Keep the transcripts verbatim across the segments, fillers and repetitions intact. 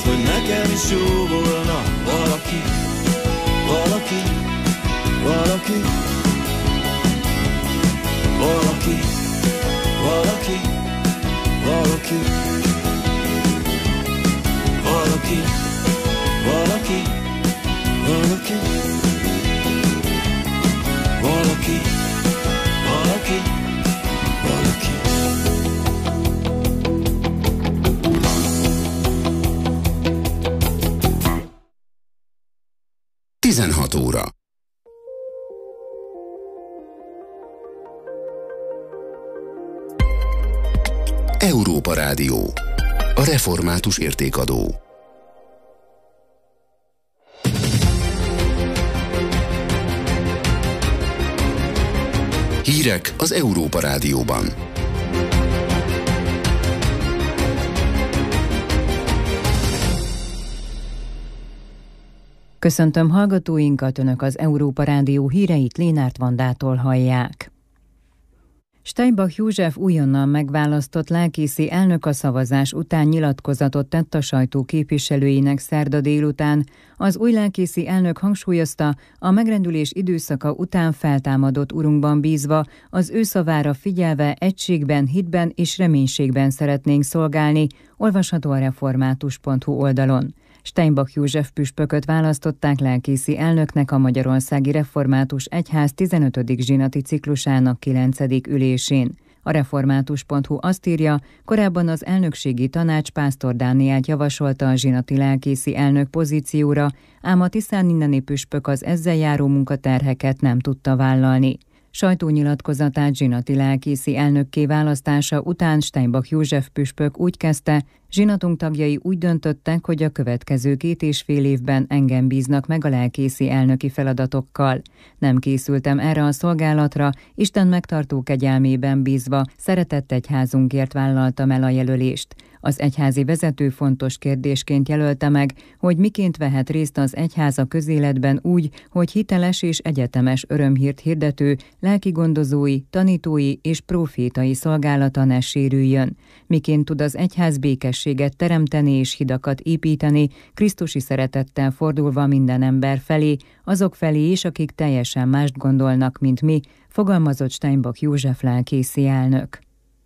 hogy nekem is jó volna valaki, valaki, valaki, valaki, valaki, valaki, valaki, valaki, valaki, valaki, valaki, valaki. tizenhat óra. Európa Rádió. A református értékadó. Hírek az Európa Rádióban. Köszöntöm hallgatóinkat, Önök az Európa Rádió híreit Lénárt Vandától hallják. Steinbach József újonnan megválasztott lelkészi elnök a szavazás után nyilatkozatot tett a sajtó képviselőinek szerda délután. Az új lelkészi elnök hangsúlyozta, a megrendülés időszaka után feltámadott Urunkban bízva, az ő szavára figyelve egységben, hitben és reménységben szeretnénk szolgálni, olvasható a református pont hu oldalon. Steinbach József püspököt választották lelkészi elnöknek a Magyarországi Református Egyház tizenötödik zsinati ciklusának kilencedik ülésén. A református pont hu azt írja, korábban az elnökségi tanács Pásztor Dánielt javasolta a zsinati lelkészi elnök pozícióra, ám a tiszáninneni püspök az ezzel járó munkaterheket nem tudta vállalni. Sajtónyilatkozatát zsinati lelkészi elnökké választása után Steinbach József püspök úgy kezdte, zsinatunk tagjai úgy döntöttek, hogy a következő két és fél évben engem bíznak meg a lelkészi elnöki feladatokkal. Nem készültem erre a szolgálatra, Isten megtartó kegyelmében bízva, szeretett egyházunkért vállaltam el a jelölést. Az egyházi vezető fontos kérdésként jelölte meg, hogy miként vehet részt az egyház a közéletben úgy, hogy hiteles és egyetemes örömhírt hirdető, lelkigondozói, tanítói és profétai szolgálata ne sérüljön. Miként tud az egyház békességet teremteni és hidakat építeni, krisztusi szeretettel fordulva minden ember felé, azok felé is, akik teljesen mást gondolnak, mint mi, fogalmazott Steinbach József lelkészi elnök.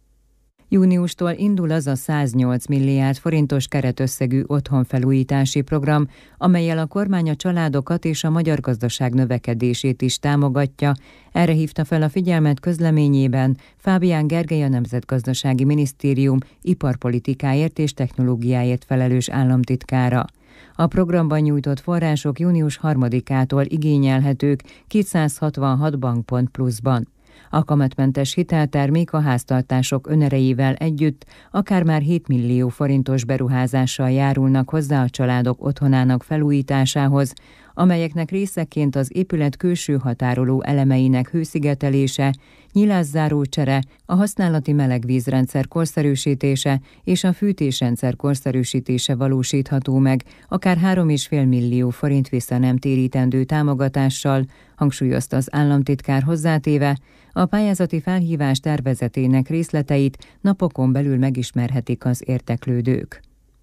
Júniustól indul az a száznyolc milliárd forintos keretösszegű otthonfelújítási program, amellyel a kormány a családokat és a magyar gazdaság növekedését is támogatja. Erre hívta fel a figyelmet közleményében Fábián Gergely, a Nemzetgazdasági Minisztérium iparpolitikáért és technológiáért felelős államtitkára. A programban nyújtott források június harmadikától igényelhetők kétszázhatvanhat bankpont pluszban. A kamatmentes hiteltermék a háztartások önerejével együtt akár már hét millió forintos beruházással járulnak hozzá a családok otthonának felújításához, amelyeknek részeként az épület külső határoló elemeinek hőszigetelése, nyilászáró csere, a használati melegvízrendszer korszerűsítése és a fűtésrendszer korszerűsítése valósítható meg, akár három egész öt millió forint vissza nem térítendő támogatással, hangsúlyozta az államtitkár hozzátéve, a pályázati felhívás tervezetének részleteit napokon belül megismerhetik az érdeklődők.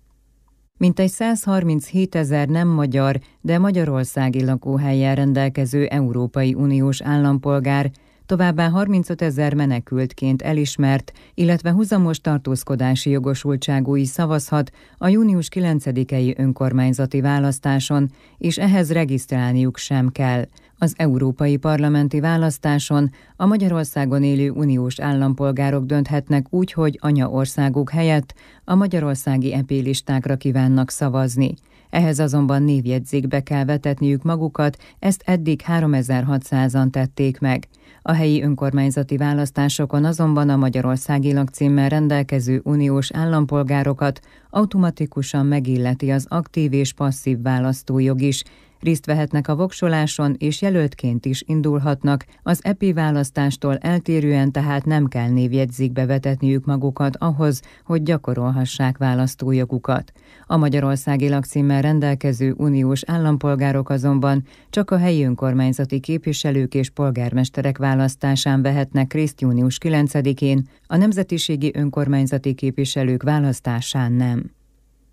Mintegy százharminchétezer nem magyar, de magyarországi lakóhellyel rendelkező Európai Uniós állampolgár, továbbá harmincötezer menekültként elismert, illetve huzamos tartózkodási jogosultságú is szavazhat a június kilencedikei önkormányzati választáson, és ehhez regisztrálniuk sem kell. Az európai parlamenti választáson a Magyarországon élő uniós állampolgárok dönthetnek úgy, hogy anyaországuk helyett a magyarországi é pé listákra kívánnak szavazni. Ehhez azonban névjegyzékbe kell vetetniük magukat, ezt eddig háromezer-hatszázan tették meg. A helyi önkormányzati választásokon azonban a magyarországi lakcímmel rendelkező uniós állampolgárokat automatikusan megilleti az aktív és passzív választójog is. Részt vehetnek a voksoláson és jelöltként is indulhatnak, az é pé választástól eltérően tehát nem kell névjegyzékbe vetetniük magukat ahhoz, hogy gyakorolhassák választójogukat. A magyarországi lakcímmel rendelkező uniós állampolgárok azonban csak a helyi önkormányzati képviselők és polgármesterek választásán vehetnek részt június kilencedikén, a nemzetiségi önkormányzati képviselők választásán nem.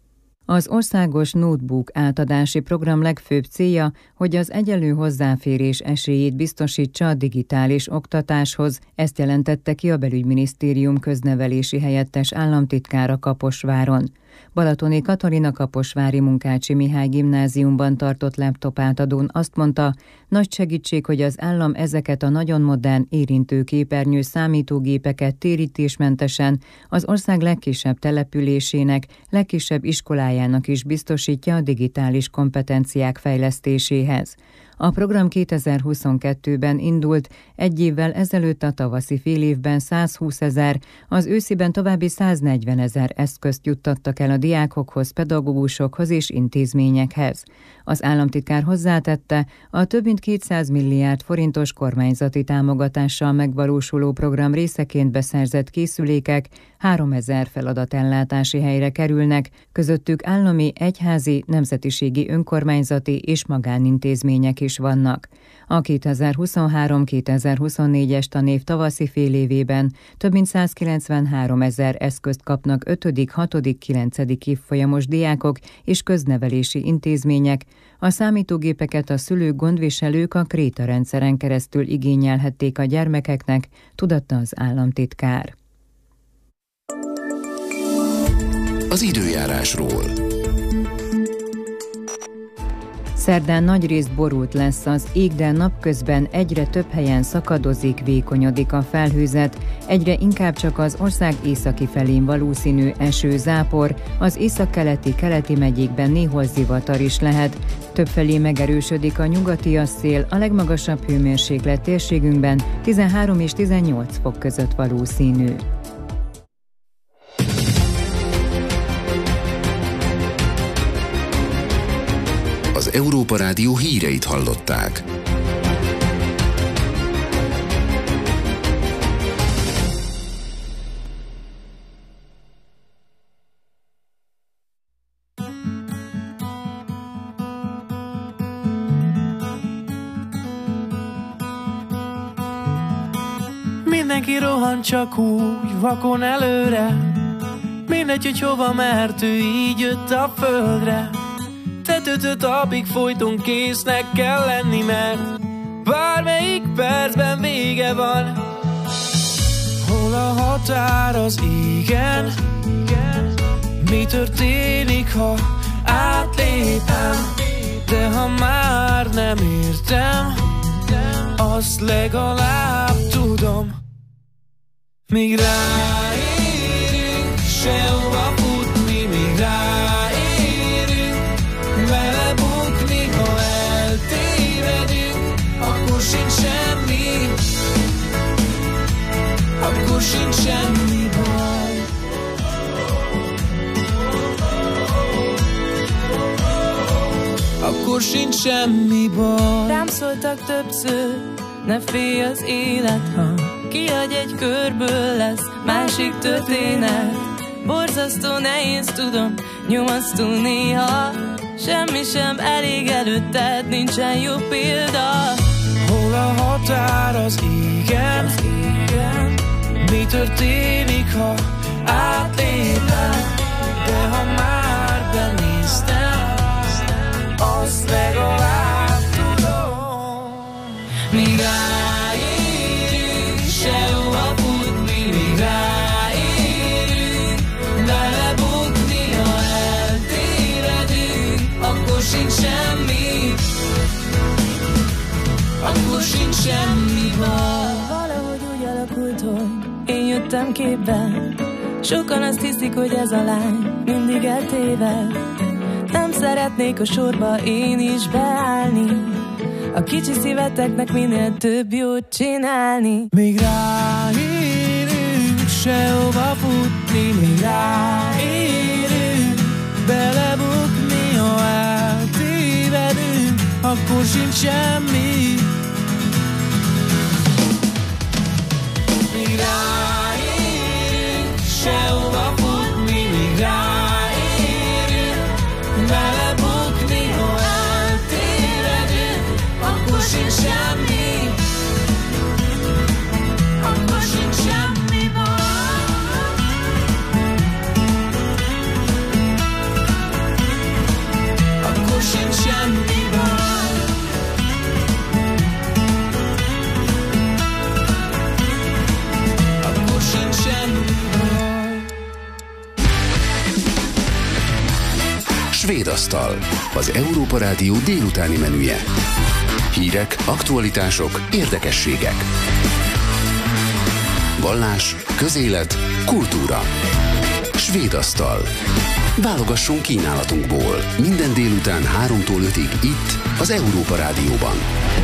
Az országos notebook átadási program legfőbb célja, hogy az egyenlő hozzáférés esélyét biztosítsa a digitális oktatáshoz, ezt jelentette ki a Belügyminisztérium köznevelési helyettes államtitkára Kaposváron. Balatoni Katalina Kaposvári Munkácsi Mihály gimnáziumban tartott laptop átadón azt mondta, nagy segítség, hogy az állam ezeket a nagyon modern, érintőképernyő számítógépeket térítésmentesen az ország legkisebb településének, legkisebb iskolájának is biztosítja a digitális kompetenciák fejlesztéséhez. A program kétezer-huszonkettőben indult, egy évvel ezelőtt a tavaszi félévben százhúszezer, az ősziben további száznegyvenezer eszközt juttattak el a diákokhoz, pedagógusokhoz és intézményekhez. Az államtitkár hozzátette, a több mint kétszáz milliárd forintos kormányzati támogatással megvalósuló program részeként beszerzett készülékek háromezer feladatellátási helyre kerülnek, közöttük állami, egyházi, nemzetiségi önkormányzati és magánintézmények is vannak. A kétezer-huszonhárom kétezer-huszonnégyes tanév tavaszi félévében több mint százkilencvenháromezer eszközt kapnak ötödik, hatodik, kilencedik évfolyamos diákok és köznevelési intézmények. A számítógépeket a szülők, gondviselők a Kréta rendszeren keresztül igényelhették a gyermekeknek, tudatta az államtitkár. Az időjárásról. Szerdán nagyrészt borult lesz az ég, de napközben egyre több helyen szakadozik, vékonyodik a felhőzet, egyre inkább csak az ország északi felén valószínű eső, zápor, az északkeleti, keleti megyékben néhol zivatar is lehet. Többfelé megerősödik a nyugatias szél, a legmagasabb hőmérséklet térségünkben tizenhárom és tizennyolc fok között valószínű. Az Európa Rádió híreit hallották. Mindenki rohan csak úgy, vakon előre. Mindegy, hogy hova, mert ő így jött a földre. Tetőtől talpig folyton késznek kell lenni, mert bármelyik percben vége van. Hol a határ az égen? Mi történik, ha átlépem? De ha már nem értem, azt legalább tudom. Míg ráérünk, sehova futni, míg ráérünk, belebukni, ha eltévedünk, akkor sincs semmi, akkor sincs semmi baj. Akkor sincs semmi baj. Rám szóltak többször, ne félj az élet, ha kihagy egy körből, lesz másik történet. Borzasztó nehéz, tudom, nyomasztó néha, semmi sem elég előtted, nincsen jó példa. Hol a határ az égen? Mi történik, ha átlépem? De ha már benéztem, azt legalább tudom. Míg ráérünk, sehova futni, míg ráérünk, belebukni, ha eltévedünk, akkor sincs semmi, akkor sincs semmi baj. Valahogy úgy alakult, hogy én jöttem képbe. Sokan azt hiszik, hogy ez a lány mindig eltéved. Nem szeretnék a sorba én is beállni, a kicsi szíveteknek minél több jót csinálni. Míg ráérünk, sehova futni, míg ráérünk, belebukni, ha eltévedünk, akkor sincs semmi. Míg ráérünk, sehova futni, míg ráérünk, belebukni, ha eltévedünk, akkor sincs semmi, akkor sincs semmi baj. Svédasztal, az Európa Rádió délutáni menüje. Hírek, aktualitások, érdekességek. Vallás, közélet, kultúra. Svédasztal. Válogassunk kínálatunkból. Minden délután háromtól ötig itt, az Európa Rádióban.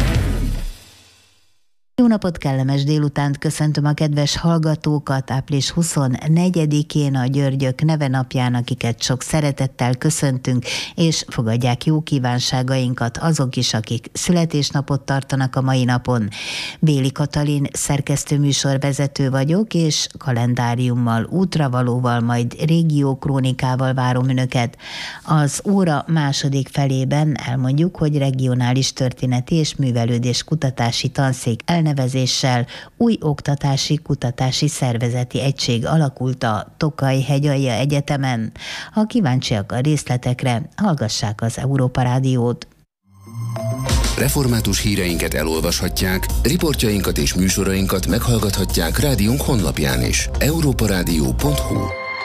Jó napot, kellemes délutánt, köszöntöm a kedves hallgatókat április huszonnegyedikén a Györgyök nevenapján, akiket sok szeretettel köszöntünk, és fogadják jó kívánságainkat azok is, akik születésnapot tartanak a mai napon. Béli Katalin szerkesztőműsorvezető vagyok, és kalendáriummal, útravalóval, majd régiókrónikával várom önöket. Az óra második felében elmondjuk, hogy regionális történeti és művelődés kutatási tanszék elnevezéssel új oktatási kutatási szervezeti egység alakult a Tokaj-Hegyalja Egyetemen. Ha kíváncsiak a részletekre, hallgassák az Európa Rádiót. Református híreinket elolvashatják, riportjainkat és műsorainkat meghallgathatják rádiónk honlapján is. európarádió pont hu.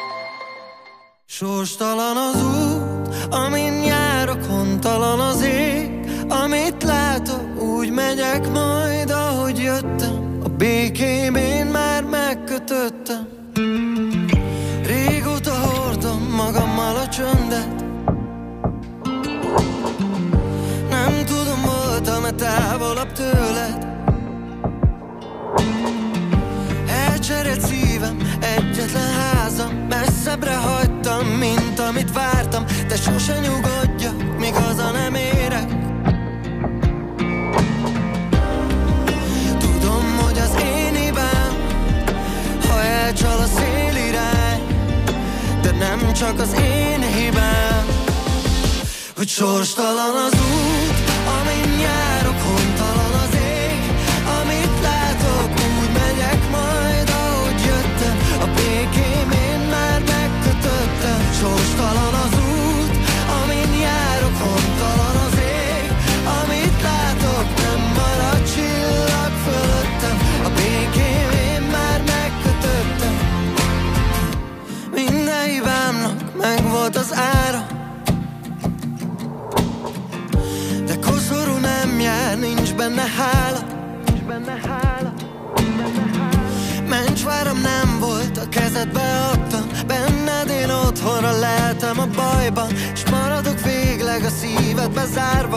Sorstalan az út, amin járok, hontalan az ég, amit látok, úgy megyek majd, ahogy jöttem. A békém én már megkötöttem. Régóta hordom magammal a csöndet. Nem tudom, voltam-e távolabb tőled. Elcserélt szívem, egyetlen házam, messzebbre hagytam, mint amit vártam. De sose nyugodjak, míg haza nem érek. Tudom, hogy az én hibám, ha elcsal a szélirány, de nem csak az én hibám, hogy sorstalan az út, amin járok, hontalan az ég, amit látok, úgy megyek majd, ahogy jöttem. A békém én már megkötöttem. Sorstalan az út, amin járok, hontalan az ég, amit látok, nem marad csillag fölöttem. A békém én már megkötöttem. Minden hibámnak megvolt az ára, de koszorú nem jár, nincs benne hála. Mencsváram nem volt, a kezedbe adtam, benned én otthonra lehetem a bajban, s maradok végleg a szívedbe zárva.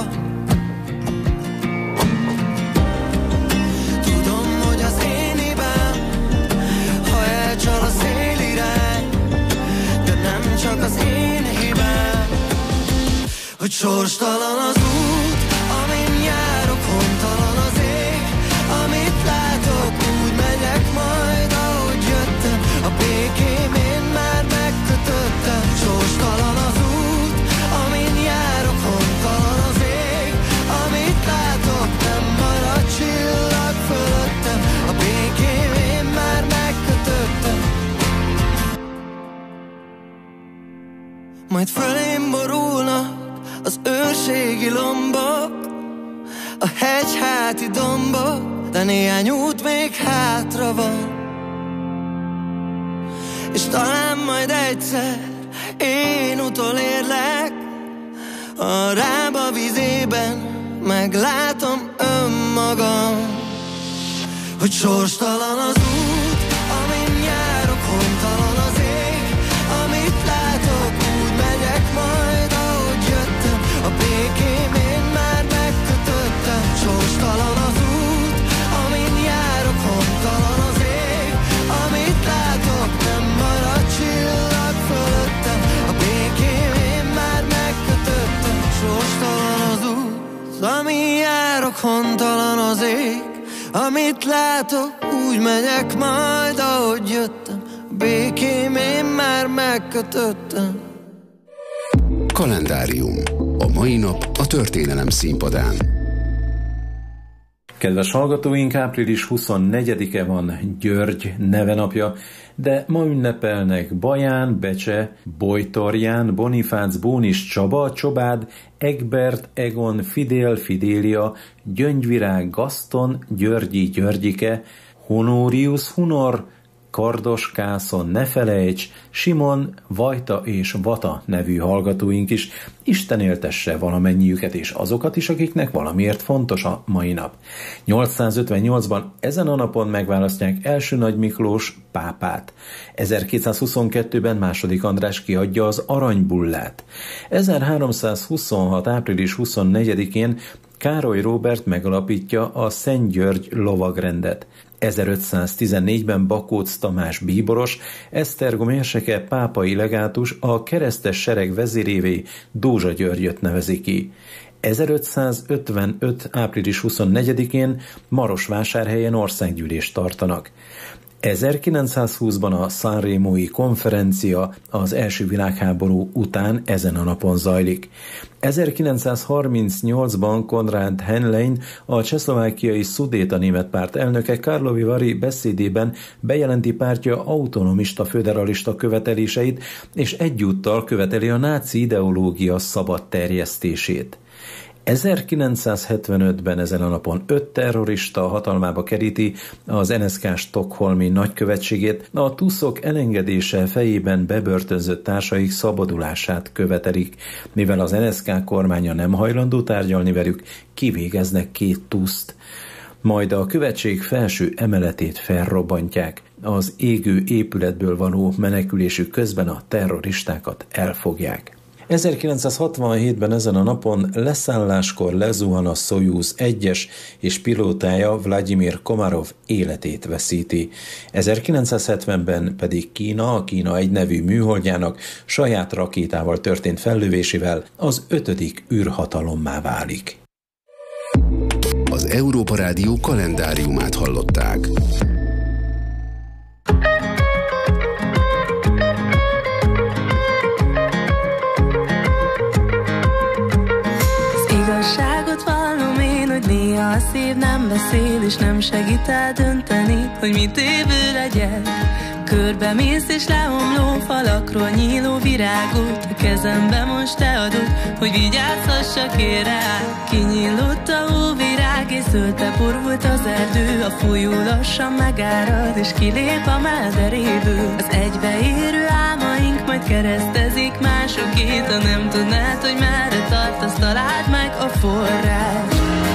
Tudom, hogy az én hibám, ha elcsal a szélirány, de nem csak az én hibám, hogy sorstalan az út, amin járok, hontalan az ég, amit látok, úgy megyek majd, ahogy jöttem. A békém én már megkötöttem. Sorstalan az út, amin járok, hontalan az ég, amit látok, nem marad csillag fölöttem. A békém én már megkötöttem. Majd fölém borulnak az őrségi lombok, a hegyháti dombok, de néhány út még hátra van. És talán majd egyszer én utolérlek, a Rába vizében meglátom önmagam, hogy sorstalan az út, amin járok, hontalan az ég, amit látok, úgy megyek majd, ahogy jöttem. A békém én már megkötöttem. Sorstalan az út, amin járok, hontalan az ég, amit látok, nem marad csillag fölöttem. A békém én már megkötöttem. Sorstalan az út, amin járok, hontalan az ég, amit látok, úgy megyek majd, ahogy jöttem. A békém én már megkötöttem. Kalendárium. A mai nap a történelem színpadán. Kedves hallgatóink, április huszonnegyedike van, György nevenapja, de ma ünnepelnek Baján, Becse, Bojtorján, Bonifác, Bónis Csaba, Csobád, Egbert, Egon, Fidél, Fidélia, Gyöngyvirág, Gaszton, Györgyi, Györgyike, Honórius, Hunor, Kardos, Kászon, ne felejts, Simon, Vajta és Vata nevű hallgatóink is. Isten éltesse valamennyiüket és azokat is, akiknek valamiért fontos a mai nap. nyolcszázötvennyolcban ezen a napon megválasztják első Nagy Miklós pápát. ezerkétszázhuszonkettőben második András kiadja az aranybullát. ezerháromszázhuszonhat. április huszonnegyedikén Károly Róbert megalapítja a Szent György lovagrendet. ezerötszáztizennégyben Bakóc Tamás bíboros, Esztergom érseke pápai legátus a keresztes sereg vezérévé Dózsa Györgyöt nevezi ki. ezerötszázötvenöt. április huszonnegyedikén Marosvásárhelyen országgyűlést tartanak. ezerkilencszázhúszban a Sanremói konferencia az első világháború után ezen a napon zajlik. ezerkilencszázharmincnyolcban Konrad Henlein, a csehszlovákiai Szudéta német párt elnöke Karlovy Vary beszédében bejelenti pártja autonomista föderalista követeléseit, és egyúttal követeli a náci ideológia szabad terjesztését. ezerkilencszázhetvenötben ezen a napon öt terrorista hatalmába keríti az en es ká stockholmi nagykövetségét, a tuszok elengedése fejében bebörtönzött társaik szabadulását követelik. Mivel az en es ká kormánya nem hajlandó tárgyalni velük, kivégeznek két tuszt. Majd a követség felső emeletét felrobbantják. Az égő épületből való menekülésük közben a terroristákat elfogják. ezerkilencszázhatvanhétben ezen a napon leszálláskor lezuhan a Szojuz egyes, és pilótája Vladimir Komarov életét veszíti. ezerkilencszázhetvenben pedig Kína, a Kína egy nevű műholdjának saját rakétával történt fellövésével az ötödik űrhatalommá válik. Az Európa Rádió kalendáriumát hallották. Néha a szív nem beszél, és nem segít eldönteni, hogy mit évő legyek. Körbe mész és leomló falakról nyíló virágot a kezembe most te adod, hogy vigyázhassak én rá. Kinyílott a hóvirág, és zöldbe borult az erdő, a folyó lassan megárad, és kilép a melderéből. Az egybeérő álmaink majd keresztezik másokét, ha nem tudnád, hogy merre tartasz, találd meg a forrás.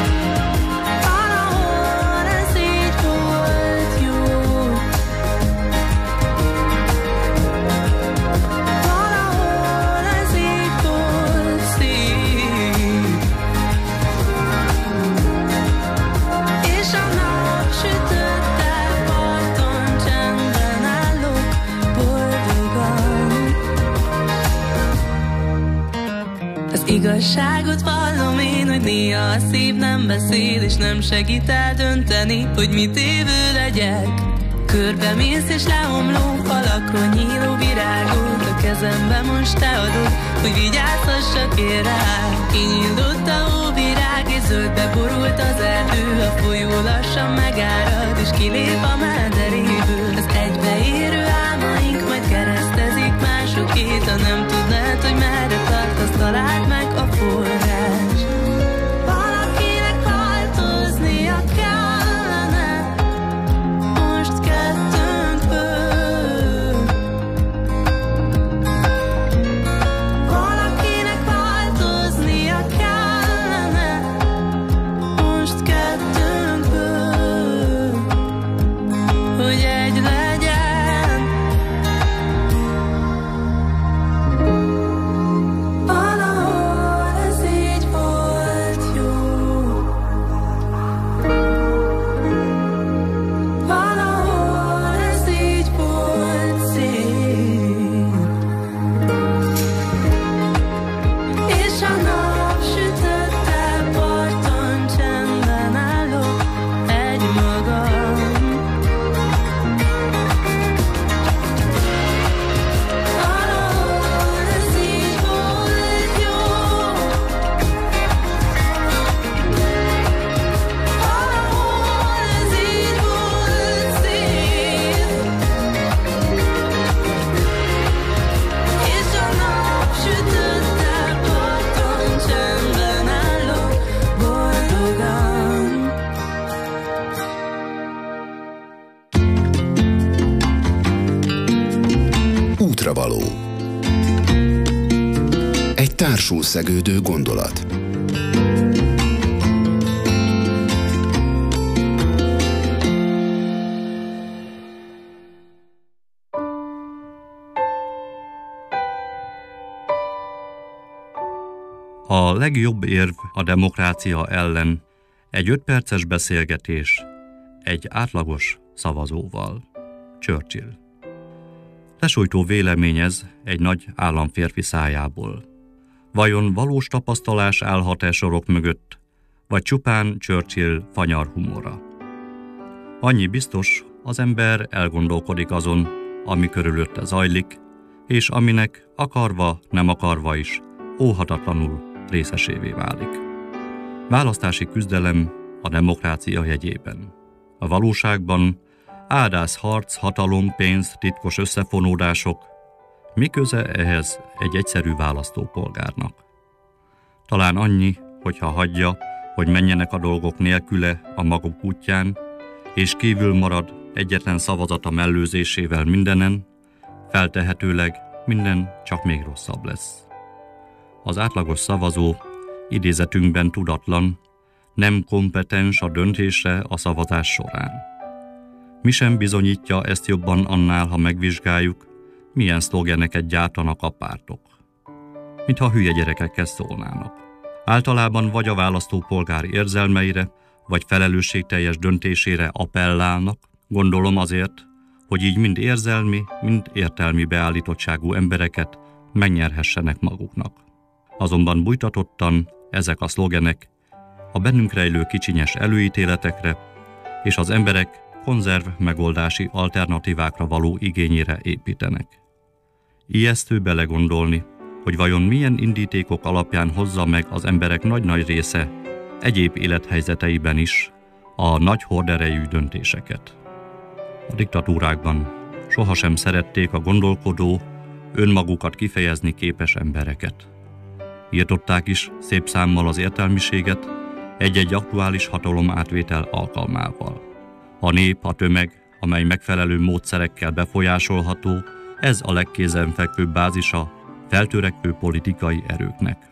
Igazságot vallom én, hogy néha a szív nem beszél, és nem segít eldönteni, hogy mit évő legyek. Körbe mész és leomló falakról nyíló virágot a kezembe most te adod, hogy vigyázhassak én rá. Kinyílott a hóvirág, és zöldbe borult az erdő, a folyó lassan megárad, és kilép a melderéből. Az egybeérő álmaink majd keresztezik másokét, ha nem tudnád, hogy merre tartasz, találd meg a forrás. Valakinek változnia kellene most kettőnkből. Valakinek változnia kellene most kettőnkből. társul szegődő gondolat. A legjobb érv a demokrácia ellen egy ötperces beszélgetés egy átlagos szavazóval. Churchill. Lesújtó vélemény ez egy nagy államférfi szájából. Vajon valós tapasztalás állhat-e sorok mögött, vagy csupán Churchill fanyar humora? Annyi biztos, az ember elgondolkodik azon, ami körülötte zajlik, és aminek akarva, nem akarva is óhatatlanul részesévé válik. Választási küzdelem a demokrácia jegyében. A valóságban áldász harc, hatalom, pénz, titkos összefonódások, mi köze ehhez egy egyszerű választópolgárnak? Talán annyi, hogyha hagyja, hogy menjenek a dolgok nélküle a maguk útján, és kívül marad egyetlen szavazata mellőzésével mindenen, feltehetőleg minden csak még rosszabb lesz. Az átlagos szavazó idézetünkben tudatlan, nem kompetens a döntésre a szavazás során. Mi sem bizonyítja ezt jobban annál, ha megvizsgáljuk, milyen szlogeneket gyártanak a pártok. Mintha hülye gyerekekkel szólnának. Általában vagy a választópolgár érzelmeire, vagy felelősségteljes döntésére appellálnak, gondolom azért, hogy így mind érzelmi, mind értelmi beállítottságú embereket megnyerhessenek maguknak. Azonban bújtatottan ezek a szlogenek a bennünk rejlő kicsinyes előítéletekre és az emberek konzerv megoldási alternatívákra való igényére építenek. Ijesztő belegondolni, hogy vajon milyen indítékok alapján hozza meg az emberek nagy-nagy része egyéb élethelyzeteiben is a nagy horderejű döntéseket. A diktatúrákban sohasem szerették a gondolkodó, önmagukat kifejezni képes embereket. Írtották is szép számmal az értelmiséget egy-egy aktuális hatalom átvétel alkalmával. A nép, a tömeg, amely megfelelő módszerekkel befolyásolható, ez a legkézenfekvőbb bázisa feltörekvő politikai erőknek.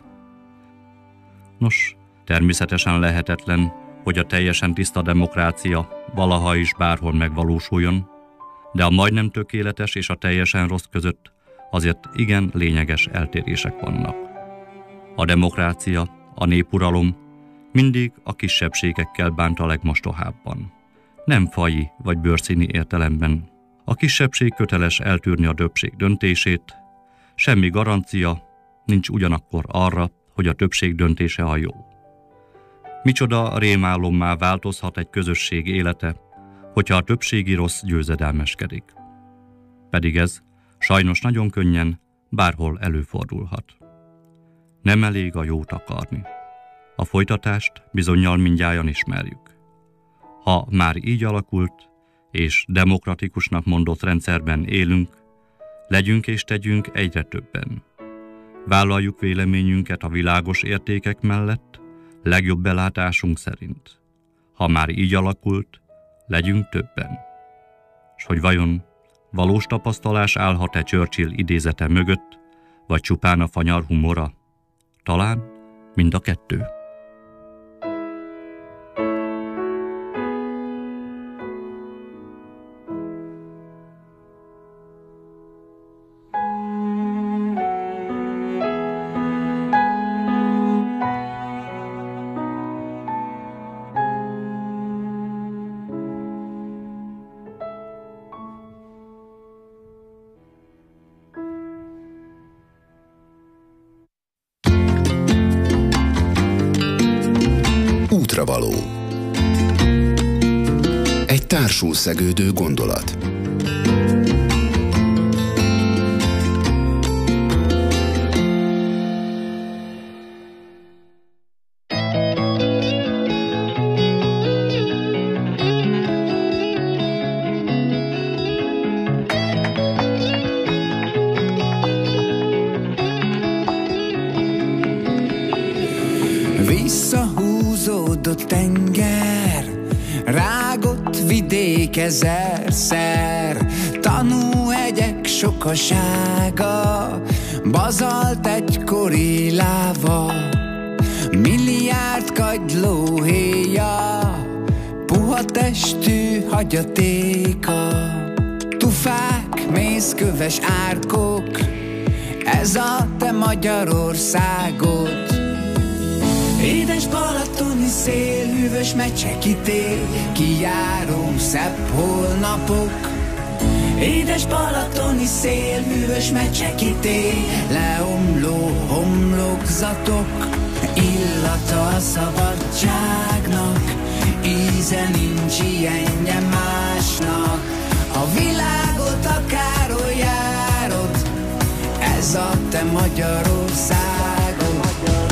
Nos, természetesen lehetetlen, hogy a teljesen tiszta demokrácia valaha is bárhol megvalósuljon, de a majdnem tökéletes és a teljesen rossz között azért igen lényeges eltérések vannak. A demokrácia, a népuralom mindig a kisebbségekkel bánt a legmostohábban. Nem faji vagy bőrszíni értelemben. A kisebbség köteles eltűrni a többség döntését, semmi garancia nincs ugyanakkor arra, hogy a többség döntése a jó. Micsoda rémálommá változhat egy közösség élete, hogyha a többségi rossz győzedelmeskedik. Pedig ez sajnos nagyon könnyen bárhol előfordulhat. Nem elég a jót akarni. A folytatást bizonnyal mindnyájan ismerjük. Ha már így alakult, és demokratikusnak mondott rendszerben élünk, legyünk és tegyünk egyre többen. Vállaljuk véleményünket a világos értékek mellett, legjobb belátásunk szerint. Ha már így alakult, legyünk többen. S hogy vajon valós tapasztalás állhat-e Churchill idézete mögött, vagy csupán a fanyar humora? Talán mind a kettő. Útravaló. Egy társul szegődő gondolat. Visszahúzódott tenger, rágott vidék ezerszer, tanúhegyek sokasága, bazalt egykor gorilláva, milliárd kagyló héja, puha testű hagyatéka, tufák, mészköves árkok, ez a te Magyarországod. Édes balatoni szél, hűvös mecsekítél, kijáró szebb holnapok. Édes balatoni szél, hűvös mecsekítél, leomló homlokzatok, illata a szabadságnak, íze nincs ilyenje másnak. A világot akárhol járod, ez a te Magyarországod.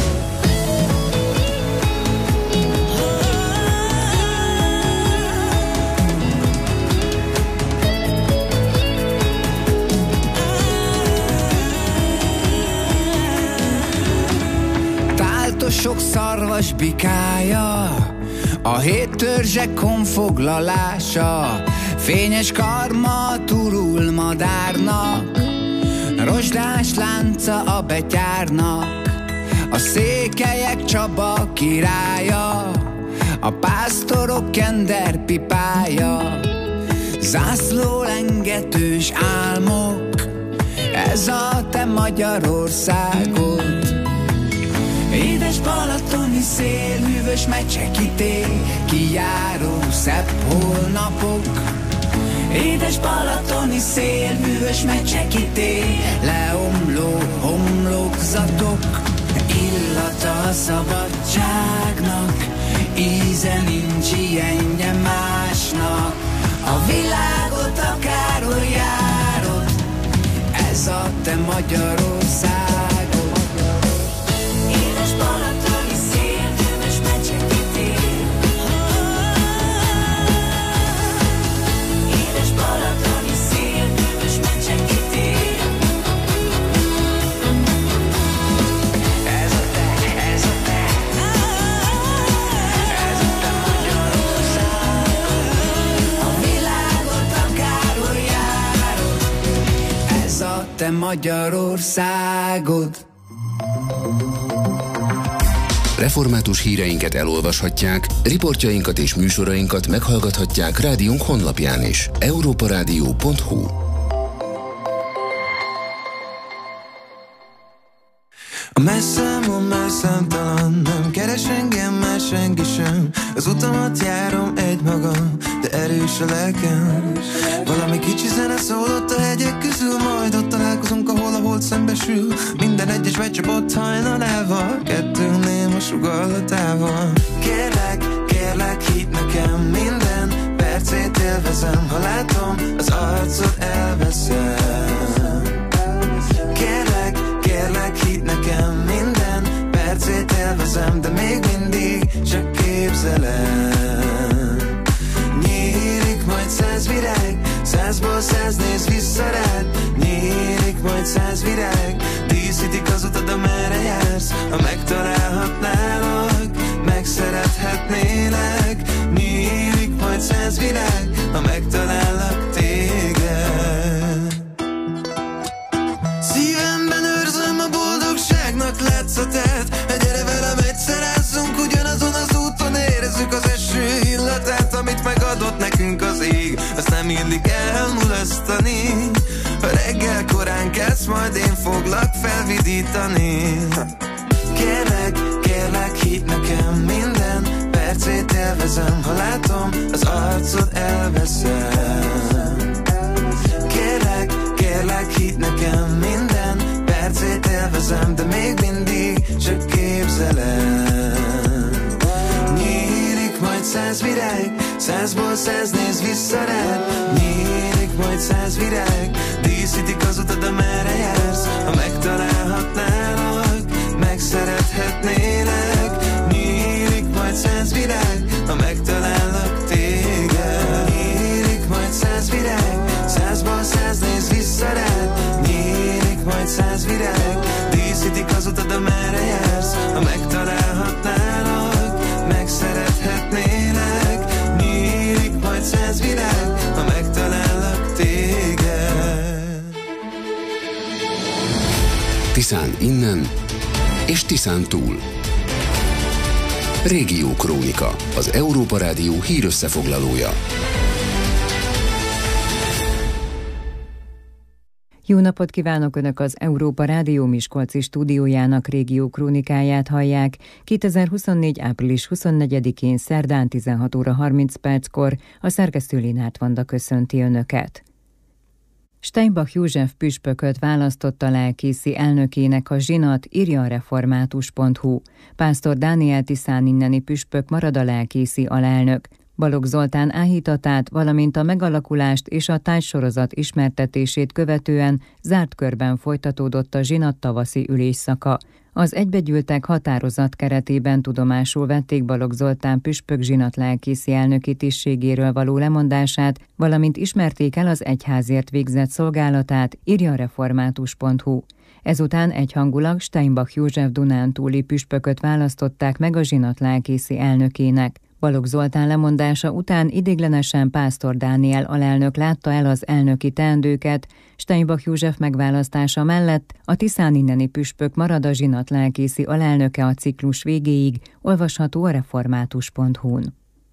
Táltosok szarvas bikája, a hét törzsek honfoglalása, fényes karma turul madárnak, rozsdás lánca a betyárnak, a székelyek Csaba királya, a pásztorok kender pipája, zászló lengetős álmok, ez a te Magyarországod. Édes balatoni szél, hűvös mecsekítél, kijáró szebb holnapok. Édes balatoni szél, hűvös mecsekítél, leomló homlokzatok, illata a szabadságnak, íze nincs ilyenje másnak. A világot akárhol járod, ez a te Magyarországod. Balatoni szél, hűvös mecsekítél, édes balatoni szél, hűvös mecsekítél. Ez a te, ez a te, ez a te Magyarország. A világot akárhol járod, ez a te Magyarországod. Református híreinket elolvashatják, riportjainkat és műsorainkat meghallgathatják rádiónk honlapján is. európa rádió pont hu. A messzámon már számtalan, nem keres engem már senki sem. Az utamat járom egymagam, de erős a lelkem. Valami kicsi zene szólott a hegyek közül, majd ott találkozunk, ahol a hold szembesül. Minden egyes becsapott hajnalával, kettőnk néma sugallatával. Kérlek, kérlek, hidd nekem, minden percét élvezem. Ha látom, az arcod elveszem. Kérlek, kérlek, hidd nekem, minden percét élvezem, de még mindig csak képzelem. Nyílik majd száz virág, százból száz néz vissza rád. Nyílik majd száz virág, díszítik az utad, amerre jársz. Ha megtalálhatnálak, megszerethetnélek. Nyílik majd száz virág, ha megtalállak téged. Szívemben őrzöm a boldogságnak látszatát. Gyere velem, egyszerázzunk ugyanazon az úton, érezzük az eső illatát, amit megadott nekünk az ég. Azt nem illik elmulasztani. Ha reggel korán kezd, majd én foglak felvidítani. Kérlek, kérlek, hidd nekem, minden percét élvezem. Ha látom, az arcod elveszem. Kérlek, kérlek, hidd nekem, minden percét élvezem, de még mindig csak képzelem. Nyílik majd száz virág, százból száz néz vissza rád. Nyílik majd száz virág, díszítik az utad, amerre jársz. Ha megtalálhatnálak, megszerethetnélek. Nyílik majd száz virág, ha megtalállak téged. Nyílik majd száz virág, százból száz néz vissza rád. Nyílik majd száz virág, díszítik az utad, amerre jársz. Ha megtalálhatnálak, megszerethetnélek. Nyílik majd száz virág, ha megtalállak téged. Tiszán innen, és Tiszán túl. Régiókrónika, az Európa Rádió hírösszefoglalója. Jó napot kívánok! Önök az Európa Rádió Miskolci stúdiójának régiókrónikáját hallják. kétezer-huszonnégy. április huszonnegyedikén szerdán tizenhat óra harminc perckor a szerkesztő Lénárt Vanda köszönti Önöket. Steinbach József püspököt választotta lelkészi elnökének a zsinat, írja a református pont hu. Pásztor Dániel Tiszáninneni püspök marad a lelkészi alelnök. Balogh Zoltán áhítatát, valamint a megalakulást és a tájsorozat ismertetését követően zárt körben folytatódott a zsinat tavaszi ülésszaka. Az egybegyűltek határozat keretében tudomásul vették Balogh Zoltán püspök zsinat lelkészi elnöki tisztségéről való lemondását, valamint ismerték el az egyházért végzett szolgálatát, írja a református pont hu. Ezután egyhangulag Steinbach József dunántúli püspököt választották meg a zsinat lelkészi elnökének. Balogh Zoltán lemondása után idéglenesen Pásztor Dániel alelnök látta el az elnöki teendőket, Steinbach József megválasztása mellett a tiszáninneni püspök marad a zsinat lelkészi alelnöke a ciklus végéig, olvasható a református pont hu-n.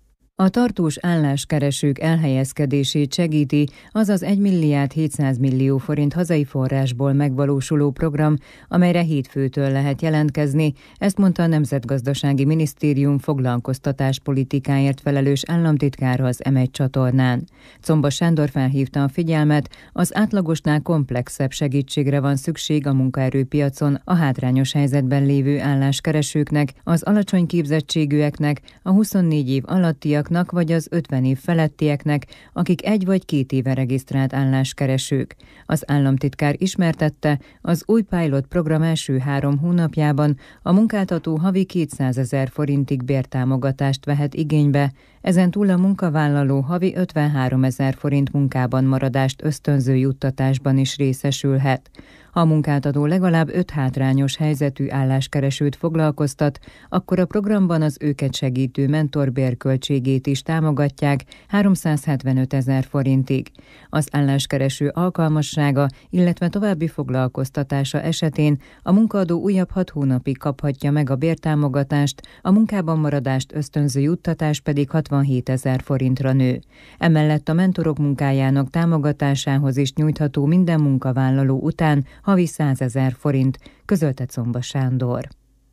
A tartós álláskeresők elhelyezkedését segíti az az egy milliárd hétszáz millió forint hazai forrásból megvalósuló program, amelyre hétfőtől lehet jelentkezni, ezt mondta a Nemzetgazdasági Minisztérium foglalkoztatáspolitikáért felelős államtitkára az em egy csatornán. Czomba Sándor felhívta a figyelmet, az átlagosnál komplexebb segítségre van szükség a munkaerőpiacon a hátrányos helyzetben lévő álláskeresőknek, az alacsony képzettségűeknek, a huszonnégy év alattiak vagy az ötven év felettieknek, akik egy vagy két éve regisztrált álláskeresők. Az államtitkár ismertette, az új pilot program első három hónapjában a munkáltató havi kétszázezer forintig bértámogatást vehet igénybe, ezen túl a munkavállaló havi ötvenháromezer forint munkában maradást ösztönző juttatásban is részesülhet. Ha a munkáltató legalább öt hátrányos helyzetű álláskeresőt foglalkoztat, akkor a programban az őket segítő mentorbérköltségét is támogatják háromszázhetvenötezer forintig. Az álláskereső alkalmassága, illetve további foglalkoztatása esetén a munkaadó újabb hat hónapig kaphatja meg a bértámogatást, a munkában maradást ösztönző juttatás pedig hatvanhétezer forintra nő. Emellett a mentorok munkájának támogatásához is nyújtható minden munkavállaló után havi százezer forint, közölte Czomba Sándor.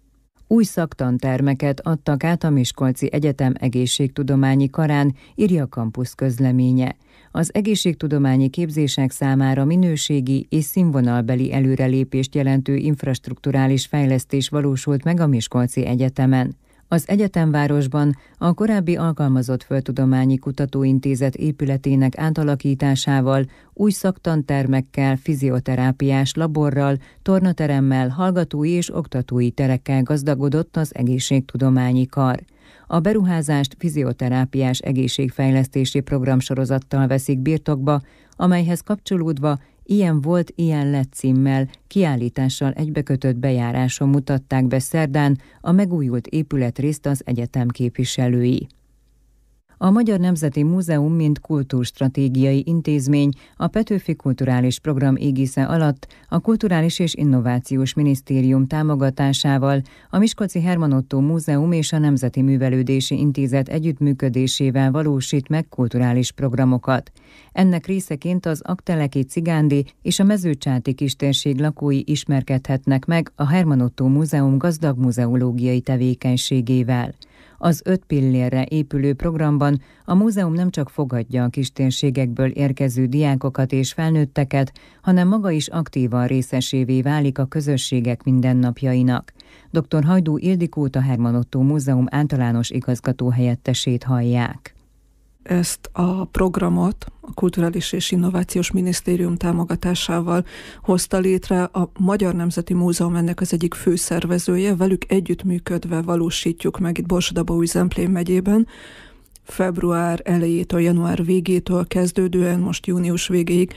Új szaktantermeket adtak át a Miskolci Egyetem egészségtudományi karán, írja a kampusz közleménye. Az egészségtudományi képzések számára minőségi és színvonalbeli előrelépést jelentő infrastrukturális fejlesztés valósult meg a Miskolci Egyetemen. Az egyetemvárosban a korábbi Alkalmazott Földtudományi Kutatóintézet épületének átalakításával, új szaktantermekkel, fizioterápiás laborral, tornateremmel, hallgatói és oktatói terekkel gazdagodott az egészségtudományi kar. A beruházást fizioterápiás egészségfejlesztési programsorozattal veszik birtokba, amelyhez kapcsolódva Ilyen volt, ilyen lett címmel, kiállítással egybekötött bejáráson mutatták be szerdán a megújult épületrészt az egyetem képviselői. A Magyar Nemzeti Múzeum, mint kultúrstratégiai intézmény a Petőfi Kulturális Program égisze alatt a Kulturális és Innovációs Minisztérium támogatásával a Miskolci Herman Ottó Múzeum és a Nemzeti Művelődési Intézet együttműködésével valósít meg kulturális programokat. Ennek részeként az Aggteleki Cigándi és a Mezőcsáti kistérség lakói ismerkedhetnek meg a Herman Ottó Múzeum gazdag muzeológiai tevékenységével. Az öt pillérre épülő programban a múzeum nem csak fogadja a kistérségekből érkező diákokat és felnőtteket, hanem maga is aktívan részesévé válik a közösségek mindennapjainak. dr. Hajdú Ildikót, a Herman Ottó Múzeum általános igazgató helyettesét hallják. Ezt a programot a Kulturális és Innovációs Minisztérium támogatásával hozta létre a Magyar Nemzeti Múzeum, ennek az egyik főszervezője. Velük együttműködve valósítjuk meg itt Borsod-Abaúj-Zemplén megyében. Február elejétől, január végétől kezdődően, most június végéig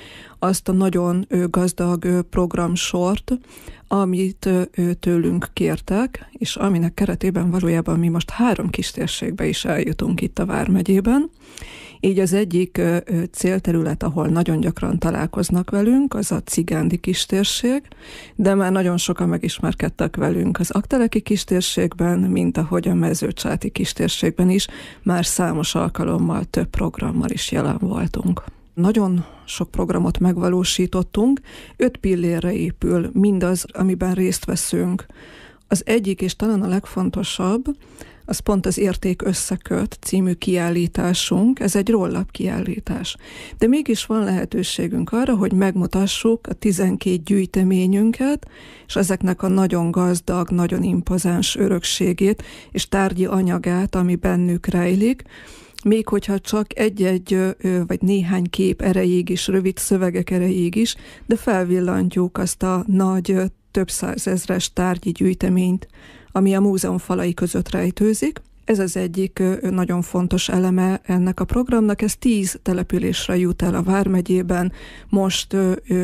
azt a nagyon gazdag programsort, amit tőlünk kértek, és aminek keretében valójában mi most három kistérségbe is eljutunk itt a Vármegyében. Így az egyik célterület, ahol nagyon gyakran találkoznak velünk, az a Cigándi kistérség, de már nagyon sokan megismerkedtek velünk az Aggteleki kistérségben, mint ahogy a Mezőcsáti kistérségben is, már számos alkalommal, több programmal is jelen voltunk. Nagyon sok programot megvalósítottunk, öt pillérre épül mindaz, amiben részt veszünk. Az egyik, és talán a legfontosabb, az pont az Érték összeköt című kiállításunk, ez egy roll-up kiállítás. De mégis van lehetőségünk arra, hogy megmutassuk a tizenkét gyűjteményünket, és ezeknek a nagyon gazdag, nagyon impozáns örökségét és tárgyi anyagát, ami bennük rejlik, még hogyha csak egy-egy vagy néhány kép erejéig is, rövid szövegek erejéig is, de felvillantjuk azt a nagy, több százezres tárgyi gyűjteményt, ami a múzeum falai között rejtőzik. Ez az egyik nagyon fontos eleme ennek a programnak. Ez tíz településre jut el a Vármegyében, most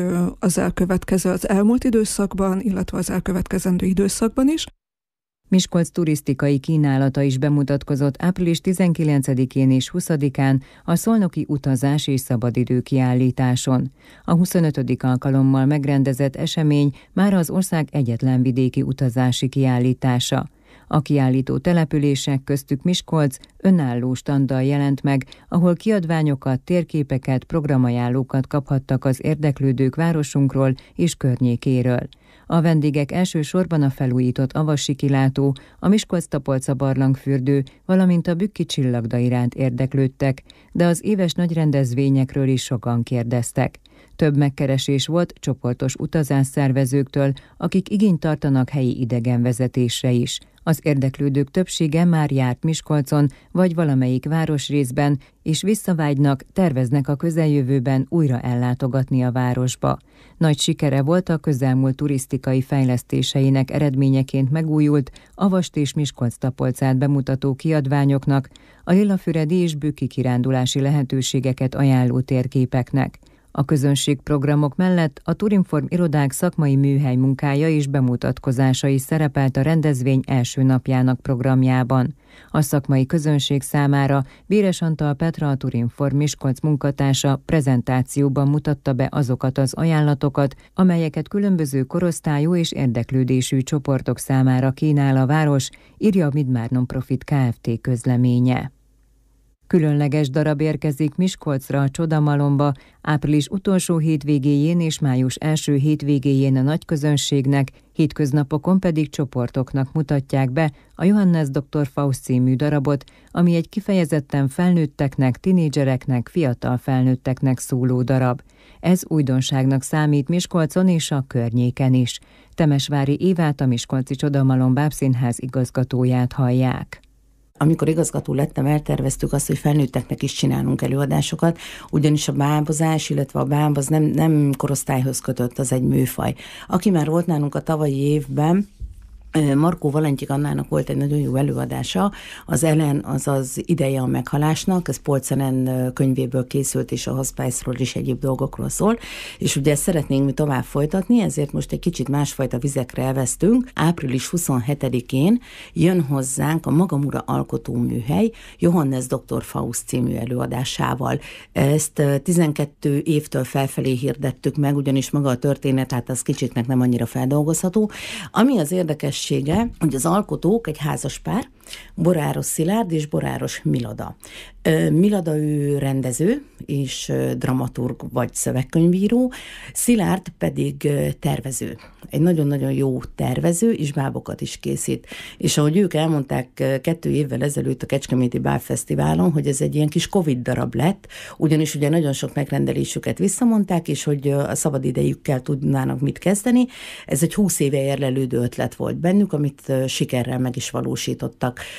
az elkövetkező, az elmúlt időszakban, illetve az elkövetkezendő időszakban is. Miskolc turisztikai kínálata is bemutatkozott április tizenkilencedikén és huszadikán a Szolnoki utazás és szabadidő kiállításon. A huszonötödik alkalommal megrendezett esemény már az ország egyetlen vidéki utazási kiállítása. A kiállító települések, köztük Miskolc, önálló standdal jelent meg, ahol kiadványokat, térképeket, programajánlókat kaphattak az érdeklődők városunkról és környékéről. A vendégek elsősorban a felújított Avassi kilátó, a Miskolc-Tapolca barlangfürdő, valamint a Bükki csillagda iránt érdeklődtek, de az éves nagy rendezvényekről is sokan kérdeztek. Több megkeresés volt csoportos utazásszervezőktől, akik igényt tartanak helyi idegenvezetésre is. Az érdeklődők többsége már járt Miskolcon, vagy valamelyik városrészben, és visszavágynak, terveznek a közeljövőben újra ellátogatni a városba. Nagy sikere volt a közelmúlt turisztikai fejlesztéseinek eredményeként megújult Avast és Miskolc-Tapolcát bemutató kiadványoknak, a lilafüredi és bükki kirándulási lehetőségeket ajánló térképeknek. A közönségprogramok mellett a Turinform irodák szakmai műhely munkája és bemutatkozása is szerepelt a rendezvény első napjának programjában. A szakmai közönség számára Béres Antal Petra, a Turinform Miskolc munkatársa prezentációban mutatta be azokat az ajánlatokat, amelyeket különböző korosztályú és érdeklődésű csoportok számára kínál a város, írja a Midmár Non-Profit Kft. Közleménye. Különleges darab érkezik Miskolcra, a Csodamalomba, április utolsó hétvégéjén és május első hétvégéjén a nagyközönségnek, hétköznapokon pedig csoportoknak mutatják be a Johannes doktor Faust című darabot, ami egy kifejezetten felnőtteknek, tinédzsereknek, fiatal felnőtteknek szóló darab. Ez újdonságnak számít Miskolcon és a környéken is. Temesvári Évát, a Miskolci Csodamalom Bábszínház igazgatóját hallják. Amikor igazgató lettem, elterveztük azt, hogy felnőtteknek is csinálunk előadásokat, ugyanis a bábozás, illetve a báb az nem, nem korosztályhoz kötött, az egy műfaj. Aki már volt nálunk a tavalyi évben, Markó Valentyik Annának volt egy nagyon jó előadása, az Ellen, azaz Ideje a meghalásnak, ez Polcenen könyvéből készült, és a hospice-ról is egyéb dolgokról szól, és ugye ezt szeretnénk mi tovább folytatni, ezért most egy kicsit másfajta vizekre elvesztünk. április huszonhetedikén jön hozzánk a Magamura alkotóműhely Johannes doktor Faust című előadásával. Ezt tizenkét évtől felfelé hirdettük meg, ugyanis maga a történet, hát az kicsiknek nem annyira feldolgozható. Ami az érdekes, hogy az alkotók egy házas pár, Boráros Szilárd és Boráros Milada. Milada ő rendező és dramaturg vagy szövegkönyvíró, Szilárd pedig tervező. Egy nagyon-nagyon jó tervező, és bábokat is készít. És ahogy ők elmondták kettő évvel ezelőtt a Kecskeméti Bábfesztiválon, hogy ez egy ilyen kis Covid darab lett, ugyanis ugye nagyon sok megrendelésüket visszamondták, és hogy a szabad idejükkel tudnának mit kezdeni. Ez egy húsz éve érlelődő ötlet volt bennük, amit sikerrel meg is valósítottak.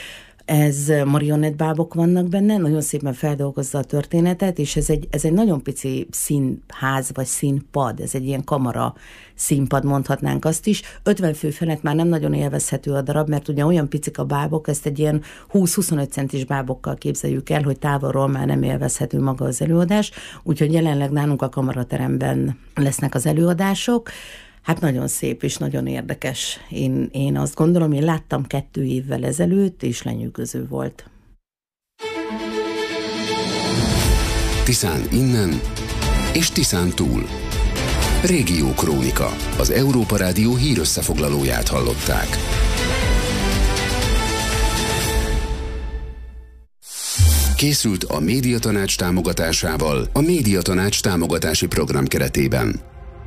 Ez marionettbábok vannak benne, nagyon szépen feldolgozza a történetet, és ez egy, ez egy nagyon pici színház, vagy színpad, ez egy ilyen kamara színpad, mondhatnánk azt is. ötven fő felett már nem nagyon élvezhető a darab, mert ugye olyan picik a bábok, ezt egy ilyen húsz-huszonöt centis bábokkal képzeljük el, hogy távolról már nem élvezhető maga az előadás, úgyhogy jelenleg nálunk a kamarateremben lesznek az előadások. Hát nagyon szép és nagyon érdekes. Én, én azt gondolom, én láttam kettő évvel ezelőtt, és lenyűgöző volt. Tiszán innen, és Tiszán túl. Régió Krónika, az Európa Rádió hírösszefoglalóját hallották. Készült a Médiatanács támogatásával a Médiatanács támogatási program keretében.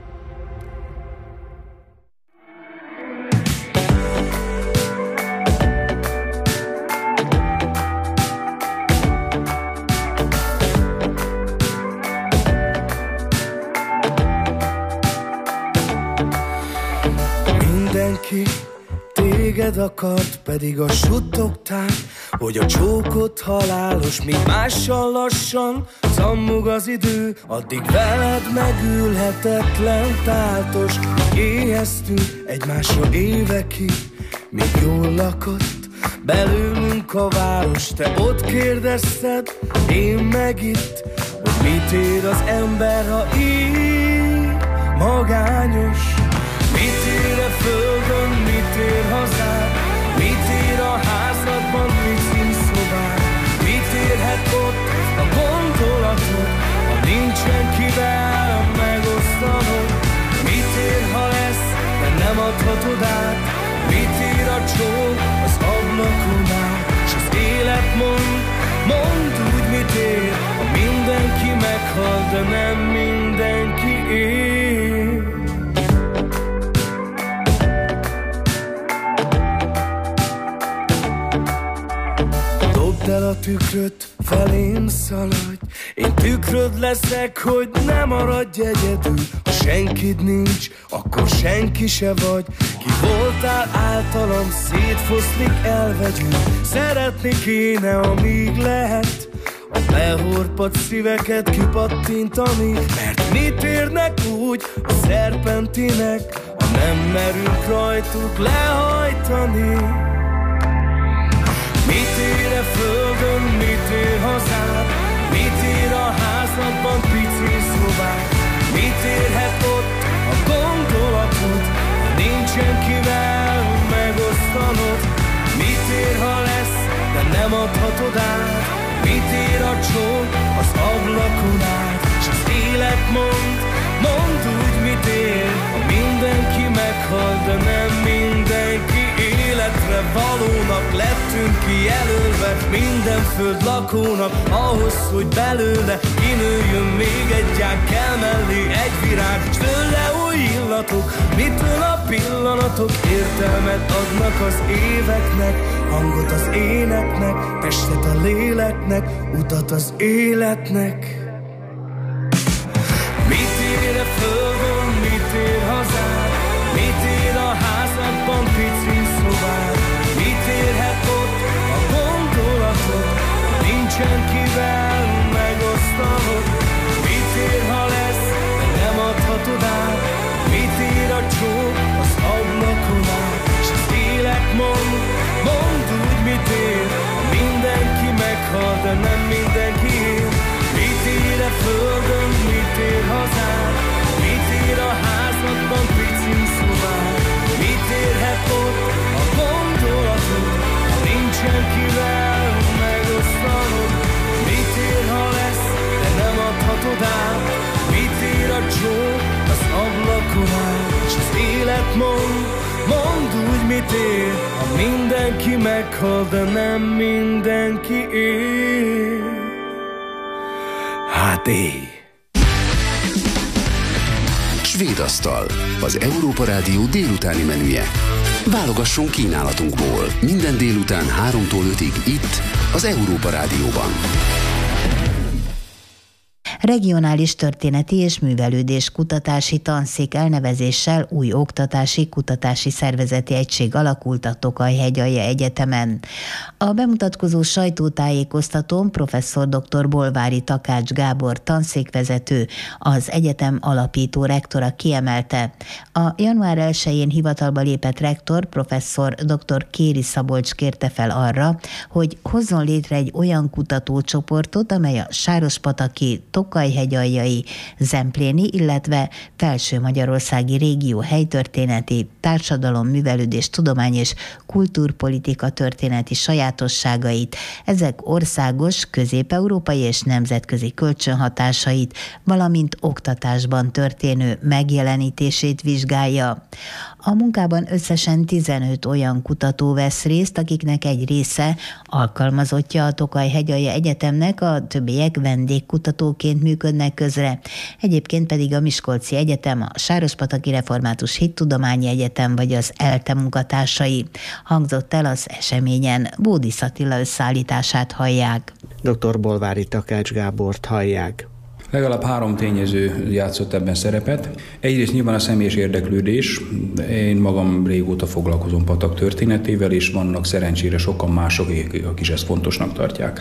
Téged akart, pedig a suttogták, hogy a csókot halálos, míg mással lassan zammog az idő, addig veled megülhetetlen táltos. Éheztünk egymásra évekig, míg jól lakott belőlünk a város. Te ott kérdezted, én meg itt, hogy mit ér az ember, ha így magányos. Mit ér a földön, mit ér hazád, mit ér a házadban, mit színszobád, mit érhet ott a gondolatod, ha nincsen kivel megosztanod. Mit ér, ha lesz, de nem adhatod át, mit ér a csók az ablakon át, s az élet mond, mondd úgy, mit ér, ha mindenki meghal, de nem mindenki él. El a tükröt, felém szaladj, én tükröd leszek, hogy ne maradj egyedül. Ha senkid nincs, akkor senki se vagy. Ki voltál általam, szétfoszlik, elvegyünk. Szeretni kéne, amíg lehet, a behorpadt szíveket kipattintani. Mert mit érnek úgy a szerpentinek, ha nem merünk rajtuk lehajtani. Mit ér a földön, mit ér hazád, mit ér a házadban pici szobád, mit érhet ott a gondolatod, ha nincsen kivel megosztanod. Mit ér, ha lesz, de nem adhatod át, mit ér a csók az ablakon át, s az élet mond, mondd úgy, mit ér, ha mindenki meghal, de nem mindenki. Életre valónak lettünk kijelölve, minden föld lakónak, ahhoz, hogy belőle kinőjön még egy ág, kell mellé egy virág, s tőle új illatok, mitől a pillanatok értelmet adnak az éveknek, hangot az éneknek, testet a léleknek, utat az életnek. Mit ér a földön, mit ér hazád, mit ér a házadban pici szobád, mit érhet ott a gondolatod, nincsen kivel megosztanod. Mit ér, ha lesz, de nem adhatod át, mit ér a csók az ablakon át, s az élet mond, mondd úgy, mit ér, ha mindenki meghal, de nem mindenki él. Mit ér a földön, mit ér hazád, mit ér a házadban pici szobád, mit érhet ott a gondolatod, ha nincsen kivel megosztanod. Mit ér, ha lesz, de nem adhatod át, mit ér a csók az ablakon át, s az élet mond, mondd úgy, mit ér, ha mindenki meghal, de nem mindenki él. Hát éj! Svédasztal, az Európa Rádió délutáni menüje. Válogassunk kínálatunkból. Minden délután háromtól ötig itt, az Európa Rádióban. Regionális történeti és művelődés kutatási tanszék elnevezéssel új oktatási kutatási szervezeti egység alakult a Tokaj-Hegyalja Egyetemen. A bemutatkozó sajtótájékoztatón professzor dr. Bolvári Takács Gábor tanszékvezető, az egyetem alapító rektora kiemelte. A január elsején hivatalba lépett rektor professzor dr. Kéri Szabolcs kérte fel arra, hogy hozzon létre egy olyan kutatócsoportot, amely a sárospataki, tokaj-hegyaljai, zempléni, illetve felső-magyarországi régió helytörténeti, társadalom, művelődés, tudomány és kultúrpolitika történeti sajátosságait, ezek országos, közép-európai és nemzetközi kölcsönhatásait, valamint oktatásban történő megjelenítését vizsgálja. A munkában összesen tizenöt olyan kutató vesz részt, akiknek egy része alkalmazottja a Tokaj-Hegyalja Egyetemnek, a többiek vendégkutatóként működnek közre. Egyébként pedig a Miskolci Egyetem, a Sárospataki Református Hittudományi Egyetem vagy az ELTE munkatársai. Hangzott el az eseményen. Bódis Attila összeállítását hallják. dr. Bolvári Takács Gábort hallják. Legalább három tényező játszott ebben szerepet. Egyrészt nyilván a személyes érdeklődés. Én magam régóta foglalkozom patak történetével, és vannak szerencsére sokan mások, akik is ezt fontosnak tartják.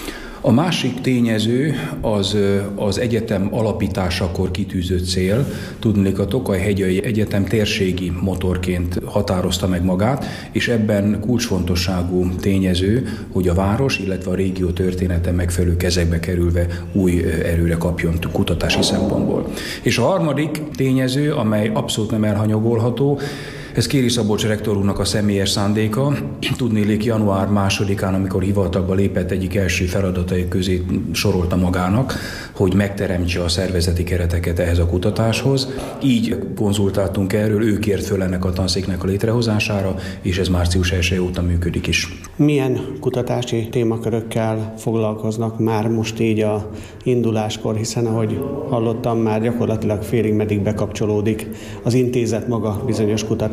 A másik tényező az az egyetem alapításakor kitűzött cél. Tudnék, a Tokaj-Hegyalja Egyetem térségi motorként határozta meg magát, és ebben kulcsfontosságú tényező, hogy a város, illetve a régió története megfelelő kezekbe kerülve új erőre kapjon kutatási szempontból. És a harmadik tényező, amely abszolút nem elhanyagolható, ez Kéri Szabolcs rektor úrnak a személyes szándéka. Tudnélék január másodikán, amikor hivatalba lépett, egyik első feladatai közé sorolta magának, hogy megteremtse a szervezeti kereteket ehhez a kutatáshoz. Így konzultáltunk erről, ő kért föl ennek a tanszéknek a létrehozására, és ez március elseje óta működik is. Milyen kutatási témakörökkel foglalkoznak már most így a induláskor, hiszen ahogy hallottam, már gyakorlatilag félig meddig bekapcsolódik az intézet maga bizonyos kutatásokban.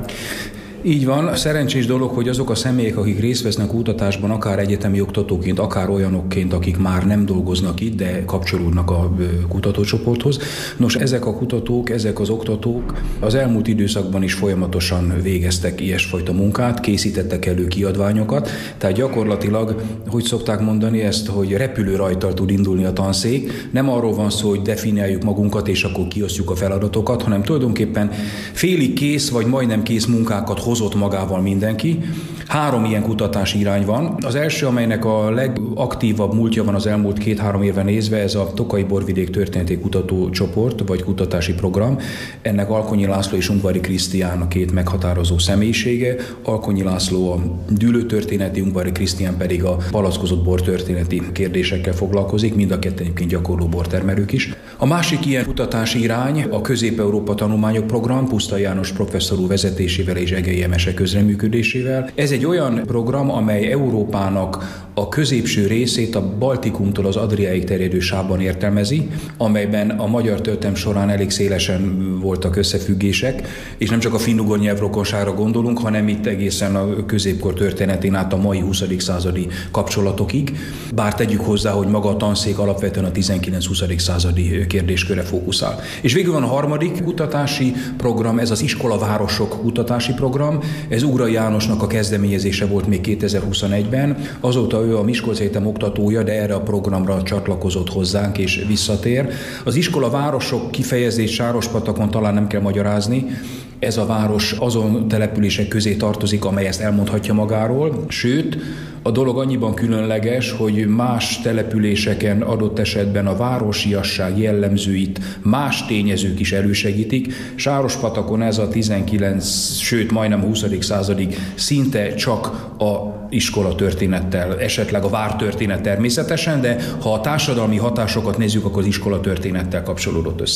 Így van, szerencsés dolog, hogy azok a személyek, akik részt vesznek kutatásban, akár egyetemi oktatóként, akár olyanokként, akik már nem dolgoznak itt, de kapcsolódnak a kutatócsoporthoz. Nos, ezek a kutatók, ezek az oktatók az elmúlt időszakban is folyamatosan végeztek ilyesfajta munkát, készítettek elő kiadványokat, tehát gyakorlatilag, hogy szokták mondani ezt, hogy repülőrajttal tud indulni a tanszék, nem arról van szó, hogy definiáljuk magunkat és akkor kiosztjuk a feladatokat, hanem tulajdonképpen félig kész vagy majdnem kész munkákat hozott magával mindenki. Három ilyen kutatási irány van. Az első, amelynek a legaktívabb múltja van az elmúlt két-három évre nézve, ez a Tokaji Borvidék Történeti Kutatócsoport, vagy kutatási program. Ennek Alkonyi László és Ungvári Krisztián a két meghatározó személyisége. Alkonyi László a dűlőtörténeti, Ungvári Krisztián pedig a palackozott bortörténeti kérdésekkel foglalkozik, mind a ketten egyébként gyakorló bortermelők is. A másik ilyen kutatási irány a Közép-Európa Tanulmányok Program, Pusztai János professzor úr vezetésével és Egei Emese közreműködésével. Ez egy olyan program, amely Európának a középső részét a Baltikumtól az Adriáig terjedő sávban értelmezi, amelyben a magyar történelem során elég szélesen voltak összefüggések, és nem csak a finn-ugor nyelvrokonságra gondolunk, hanem itt egészen a középkor történetén át a mai huszadik századi kapcsolatokig. Bár tegyük hozzá, hogy maga a tanszék alapvetően a tizenkilenc-huszadik századi kérdéskörre fókuszál. És végül van a harmadik kutatási program, ez az Iskolavárosok kutatási program. Ez Ugrai Jánosnak a kezdeményezése volt még kétezer-huszonegyben. Azóta ő a Miskolci Egyetem oktatója, de erre a programra csatlakozott hozzánk és visszatér. Az Iskolavárosok kifejezés Sárospatakon talán nem kell magyarázni. Ez a város azon települések közé tartozik, amely ezt elmondhatja magáról. Sőt, a dolog annyiban különleges, hogy más településeken adott esetben a városiasság jellemzőit más tényezők is elősegítik. Sárospatakon ez a tizenkilenc, sőt majdnem huszadik századig szinte csak a iskola történettel, esetleg a vártörténet természetesen, de ha a társadalmi hatásokat nézzük, akkor az iskola történettel kapcsolódott össze.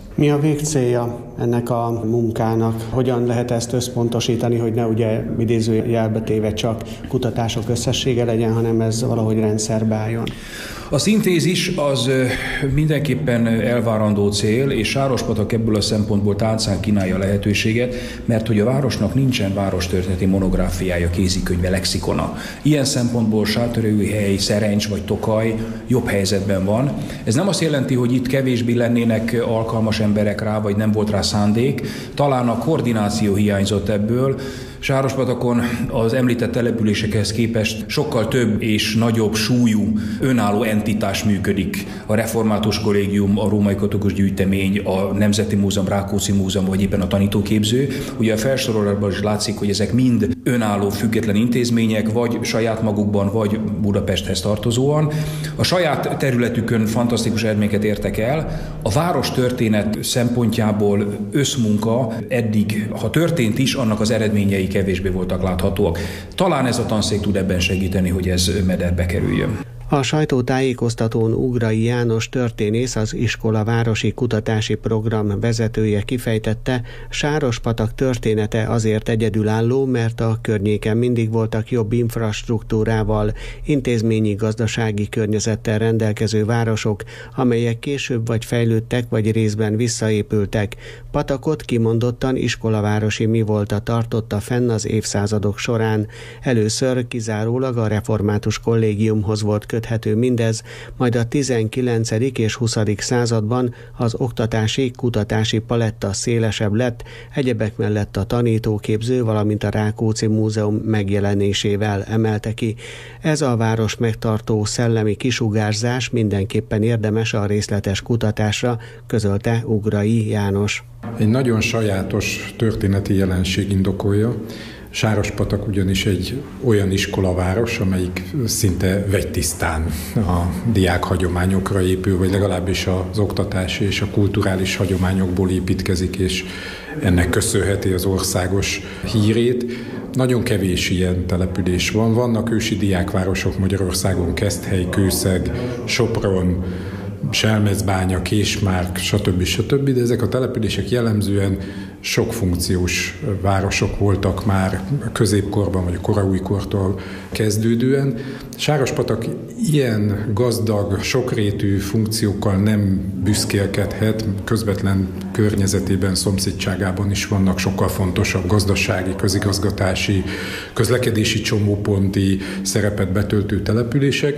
Mi a végcélja ennek a munkának? Hogyan lehet ezt összpontosítani, hogy ne ugye idézőjelbe téve csak kutatások összessége legyen, hanem ez valahogy rendszerbe álljon? A szintézis az mindenképpen elvárandó cél, és Sárospatak ebből a szempontból tálcán kínálja a lehetőséget, mert hogy a városnak nincsen várostörténeti monográfiája, kézikönyve, lexikona. Ilyen szempontból Sátoraljaújhely, Szerencs vagy Tokaj jobb helyzetben van. Ez nem azt jelenti, hogy itt kevésbé lennének alkalmas emberek rá, vagy nem volt rá szándék. Talán a koordináció hiányzott ebből. Sárospatakon az említett településekhez képest sokkal több és nagyobb súlyú önálló entitás működik. A Református Kollégium, a Római Katolikus Gyűjtemény, a Nemzeti Múzeum, Rákóczi Múzeum, vagy éppen a tanítóképző. Ugye a felsorolásban is látszik, hogy ezek mind önálló, független intézmények, vagy saját magukban, vagy Budapesthez tartozóan. A saját területükön fantasztikus eredményeket értek el. A várostörténet szempontjából összmunka eddig, ha történt is, annak az eredményei kevésbé voltak láthatóak. Talán ez a tanszék tud ebben segíteni, hogy ez mederbe kerüljön. A sajtótájékoztatón Ugrai János történész, az iskola városi kutatási program vezetője kifejtette, Sárospatak története azért egyedülálló, mert a környéken mindig voltak jobb infrastruktúrával, intézményi gazdasági környezettel rendelkező városok, amelyek később vagy fejlődtek, vagy részben visszaépültek. Patakot kimondottan iskolavárosi mivolta tartotta fenn az évszázadok során. Először kizárólag a Református Kollégiumhoz volt köthető mindez, majd a tizenkilencedik és huszadik században az oktatási, kutatási paletta szélesebb lett, egyebek mellett a tanítóképző, valamint a Rákóczi Múzeum megjelenésével emelte ki. Ez a város megtartó szellemi kisugárzás mindenképpen érdemes a részletes kutatásra, közölte Ugrai János. Egy nagyon sajátos történeti jelenség indokolja. Sárospatak ugyanis egy olyan iskolaváros, amelyik szinte vegytisztán a diák hagyományokra épül, vagy legalábbis az oktatási és a kulturális hagyományokból építkezik, és ennek köszönheti az országos hírét. Nagyon kevés ilyen település van. Vannak ősi diákvárosok Magyarországon, Keszthely, Kőszeg, Sopron, Selmecbánya, Késmárk, stb. stb. De ezek a települések jellemzően sok funkciós városok voltak már a középkorban, vagy a koraújkortól kezdődően. Sárospatak ilyen gazdag, sokrétű funkciókkal nem büszkélkedhet, közvetlen környezetében, szomszédságában is vannak sokkal fontosabb gazdasági, közigazgatási, közlekedési csomóponti szerepet betöltő települések.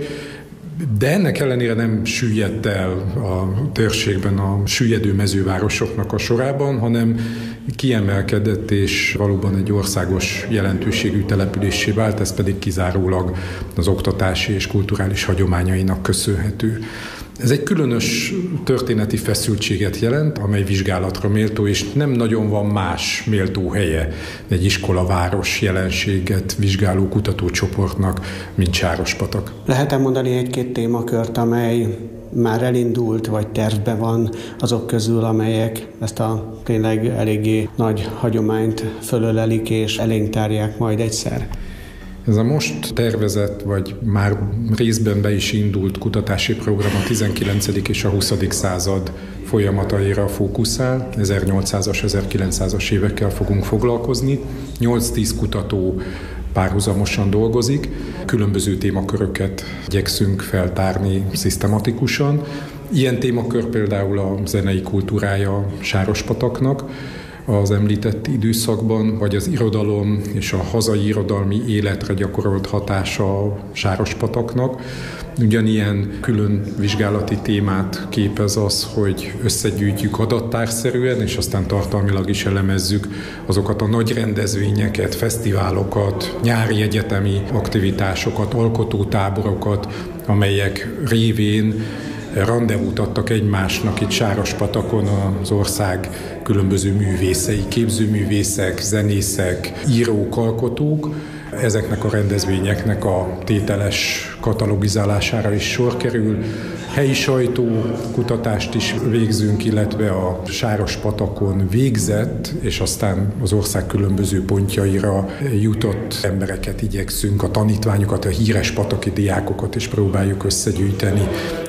De ennek ellenére nem süllyedt el a térségben a süllyedő mezővárosoknak a sorában, hanem kiemelkedett és valóban egy országos jelentőségű településsé vált, ez pedig kizárólag az oktatási és kulturális hagyományainak köszönhető. Ez egy különös történeti feszültséget jelent, amely vizsgálatra méltó, és nem nagyon van más méltó helye egy iskolaváros jelenséget vizsgáló kutatócsoportnak, mint Sárospatak. Lehet-e mondani egy-két témakört, amely már elindult, vagy tervben van azok közül, amelyek ezt a tényleg eléggé nagy hagyományt fölölelik és elénk tárják majd egyszer? Ez a most tervezett, vagy már részben be is indult kutatási program a tizenkilencedik és a huszadik század folyamataira fókuszál. ezernyolcszázas, ezerkilencszázas évekkel fogunk foglalkozni. nyolc-tíz kutató párhuzamosan dolgozik. Különböző témaköröket igyekszünk feltárni szisztematikusan. Ilyen témakör például a zenei kultúrája Sárospataknak az említett időszakban, vagy az irodalom és a hazai irodalmi életre gyakorolt hatása a Sárospataknak. Ugyanilyen külön vizsgálati témát képez az, hogy összegyűjtjük adattárszerűen, és aztán tartalmilag is elemezzük azokat a nagy rendezvényeket, fesztiválokat, nyári egyetemi aktivitásokat, alkotótáborokat, amelyek révén rendezvút adtak egymásnak itt Sárospatakon az ország különböző művészei, képzőművészek, zenészek, írók, alkotók. Ezeknek a rendezvényeknek a tételes katalogizálására is sor kerül. Helyi sajtókutatást is végzünk, illetve a Sárospatakon végzett, és aztán az ország különböző pontjaira jutott embereket igyekszünk, a tanítványokat, a híres pataki diákokat is próbáljuk összegyűjteni,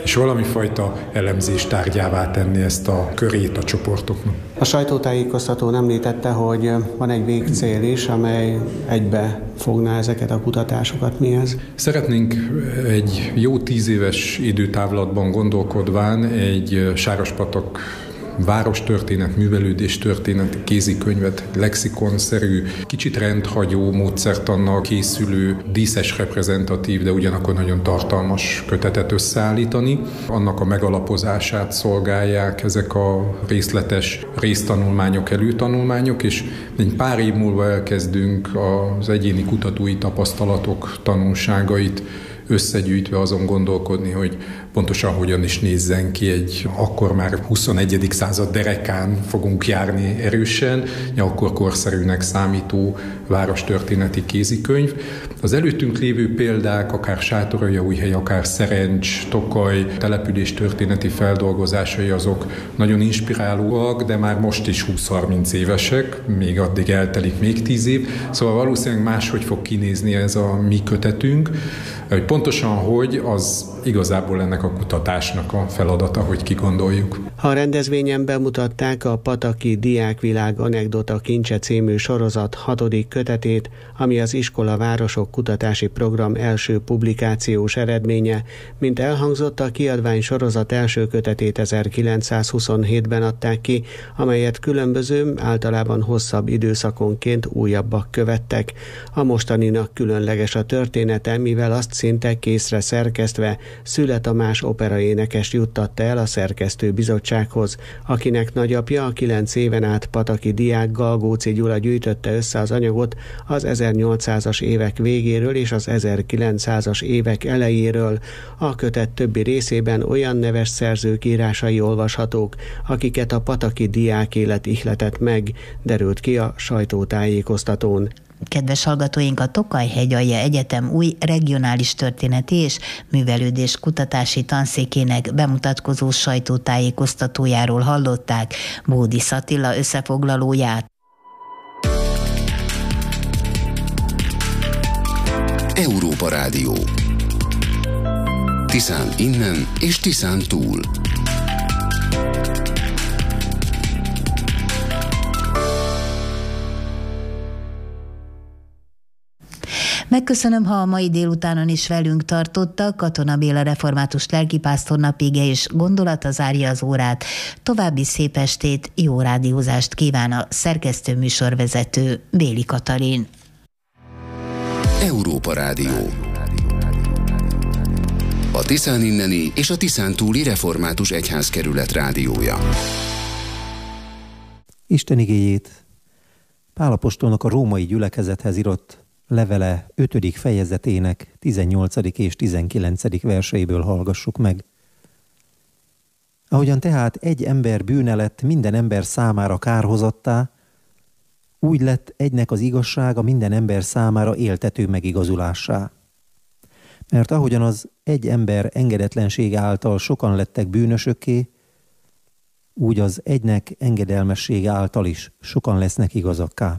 és valami fajta elemzés tárgyává tenni ezt a körét a csoportoknak. A sajtótájékoztatón említette, hogy van egy végcél is, amely egybe fogná ezeket a kutatásokat. Mi ez? Szeretnénk egy jó tíz éves időtávlatban gondolkodván egy Sárospatak várostörténet, művelődés történeti kézikönyvet, lexikonszerű, kicsit rendhagyó módszertannal készülő, díszes reprezentatív, de ugyanakkor nagyon tartalmas kötetet összeállítani. Annak a megalapozását szolgálják ezek a részletes résztanulmányok, előtanulmányok, és egy pár év múlva elkezdünk az egyéni kutatói tapasztalatok tanulságait összegyűjtve azon gondolkodni, hogy pontosan hogyan is nézzen ki egy akkor már huszonegyedik század derekán fogunk járni erősen, akkor korszerűnek számító várostörténeti kézikönyv. Az előttünk lévő példák, akár Sátoraljaújhely, akár Szerencs, Tokaj település történeti feldolgozásai azok nagyon inspirálóak, de már most is húsz-harminc évesek, még addig eltelik még tíz év, szóval valószínűleg máshogy fog kinézni ez a mi kötetünk. Pontosan hogy, az igazából ennek a kutatásnak a feladata, hogy kigondoljuk. A rendezvényen bemutatták a Pataki Diákvilág Anekdota Kincse című sorozat hatodik kötetét, ami az Iskola Városok Kutatási Program első publikációs eredménye. Mint elhangzott, a kiadvány sorozat első kötetét ezerkilencszázhuszonhétben adták ki, amelyet különböző, általában hosszabb időszakonként újabbak követtek. A mostaninak különleges a története, mivel azt szinte készre szerkesztve Szüle Tamás operaénekest juttatta el a szerkesztő bizottsághoz, akinek nagyapja a kilenc éven át pataki diák Galgóci Gyula gyűjtötte össze az anyagot az ezernyolcszázas évek végéről és az ezerkilencszázas évek elejéről. A kötet többi részében olyan neves szerzők írásai olvashatók, akiket a pataki diák élet ihletett meg, derült ki a sajtótájékoztatón. Kedves hallgatóink, a Tokaj-hegyalja Egyetem új regionális történeti és művelődés kutatási tanszékének bemutatkozó sajtótájékoztatójáról hallották Bódis Attila összefoglalóját. Európa Rádió. Tiszán innen és Tiszán túl. Megköszönöm, ha a mai délutánon is velünk tartottak. Katona Béla református lelkipásztor napége és gondolata zárja az órát. További szép estét, jó rádiózást kíván a szerkesztő műsorvezető Béli Katalin. Európa Rádió. A Tiszán inneni és a Tiszán túli református egyházkerület rádiója. Isten igéjét Pál apostolnak a római gyülekezethez írott levele ötödik fejezetének tizennyolcadik és tizenkilencedik verseiből hallgassuk meg. Ahogyan tehát egy ember bűne lett minden ember számára kárhozattá, úgy lett egynek az igazsága minden ember számára éltető megigazulássá. Mert ahogyan az egy ember engedetlensége által sokan lettek bűnösökké, úgy az egynek engedelmessége által is sokan lesznek igazakká.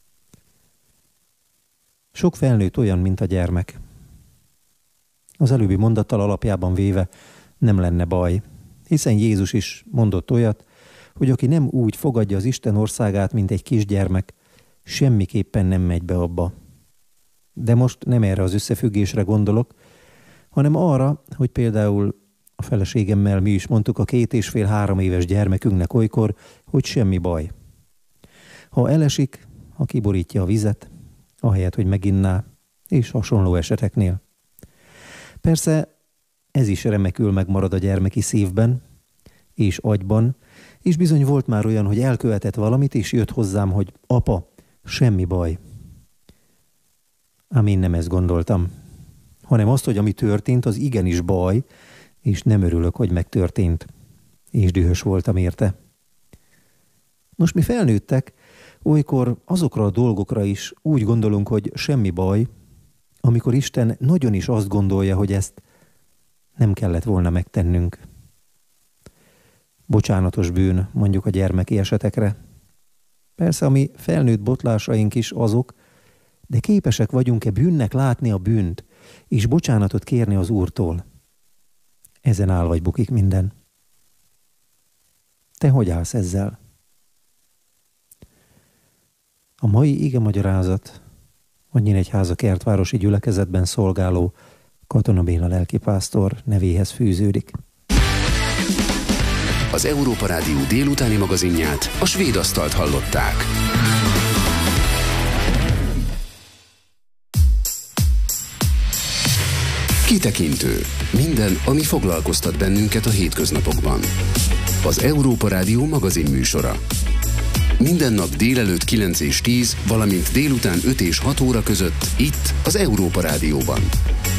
Sok felnőtt olyan, mint a gyermek. Az előbbi mondattal alapjában véve nem lenne baj, hiszen Jézus is mondott olyat, hogy aki nem úgy fogadja az Isten országát, mint egy kisgyermek, semmiképpen nem megy be abba. De most nem erre az összefüggésre gondolok, hanem arra, hogy például a feleségemmel mi is mondtuk a két és fél három éves gyermekünknek olykor, hogy semmi baj. Ha elesik, ha kiborítja a vizet, ahelyett, hogy meginná, és hasonló eseteknél. Persze ez is remekül megmarad a gyermeki szívben és agyban, és bizony volt már olyan, hogy elkövetett valamit, és jött hozzám, hogy apa, semmi baj. Ám én nem ezt gondoltam, hanem azt, hogy ami történt, az igenis baj, és nem örülök, hogy megtörtént, és dühös voltam érte. Most mi felnőttek, olykor azokra a dolgokra is úgy gondolunk, hogy semmi baj, amikor Isten nagyon is azt gondolja, hogy ezt nem kellett volna megtennünk. Bocsánatos bűn, mondjuk a gyermeki esetekre. Persze a mi felnőtt botlásaink is azok, de képesek vagyunk-e bűnnek látni a bűnt, és bocsánatot kérni az Úrtól? Ezen áll vagy bukik minden. Te hogy állsz ezzel? A mai igemagyarázat a Nyíregyháza kertvárosi gyülekezetben szolgáló Katona Béla lelkipásztor nevéhez fűződik. Az Európa Rádió délutáni magazinját, a Svéd asztalt hallották. Kitekintő. Minden, ami foglalkoztat bennünket a hétköznapokban. Az Európa Rádió magazin műsora. Minden nap délelőtt kilenc és tíz, valamint délután öt és hat óra között itt az Európa Rádióban.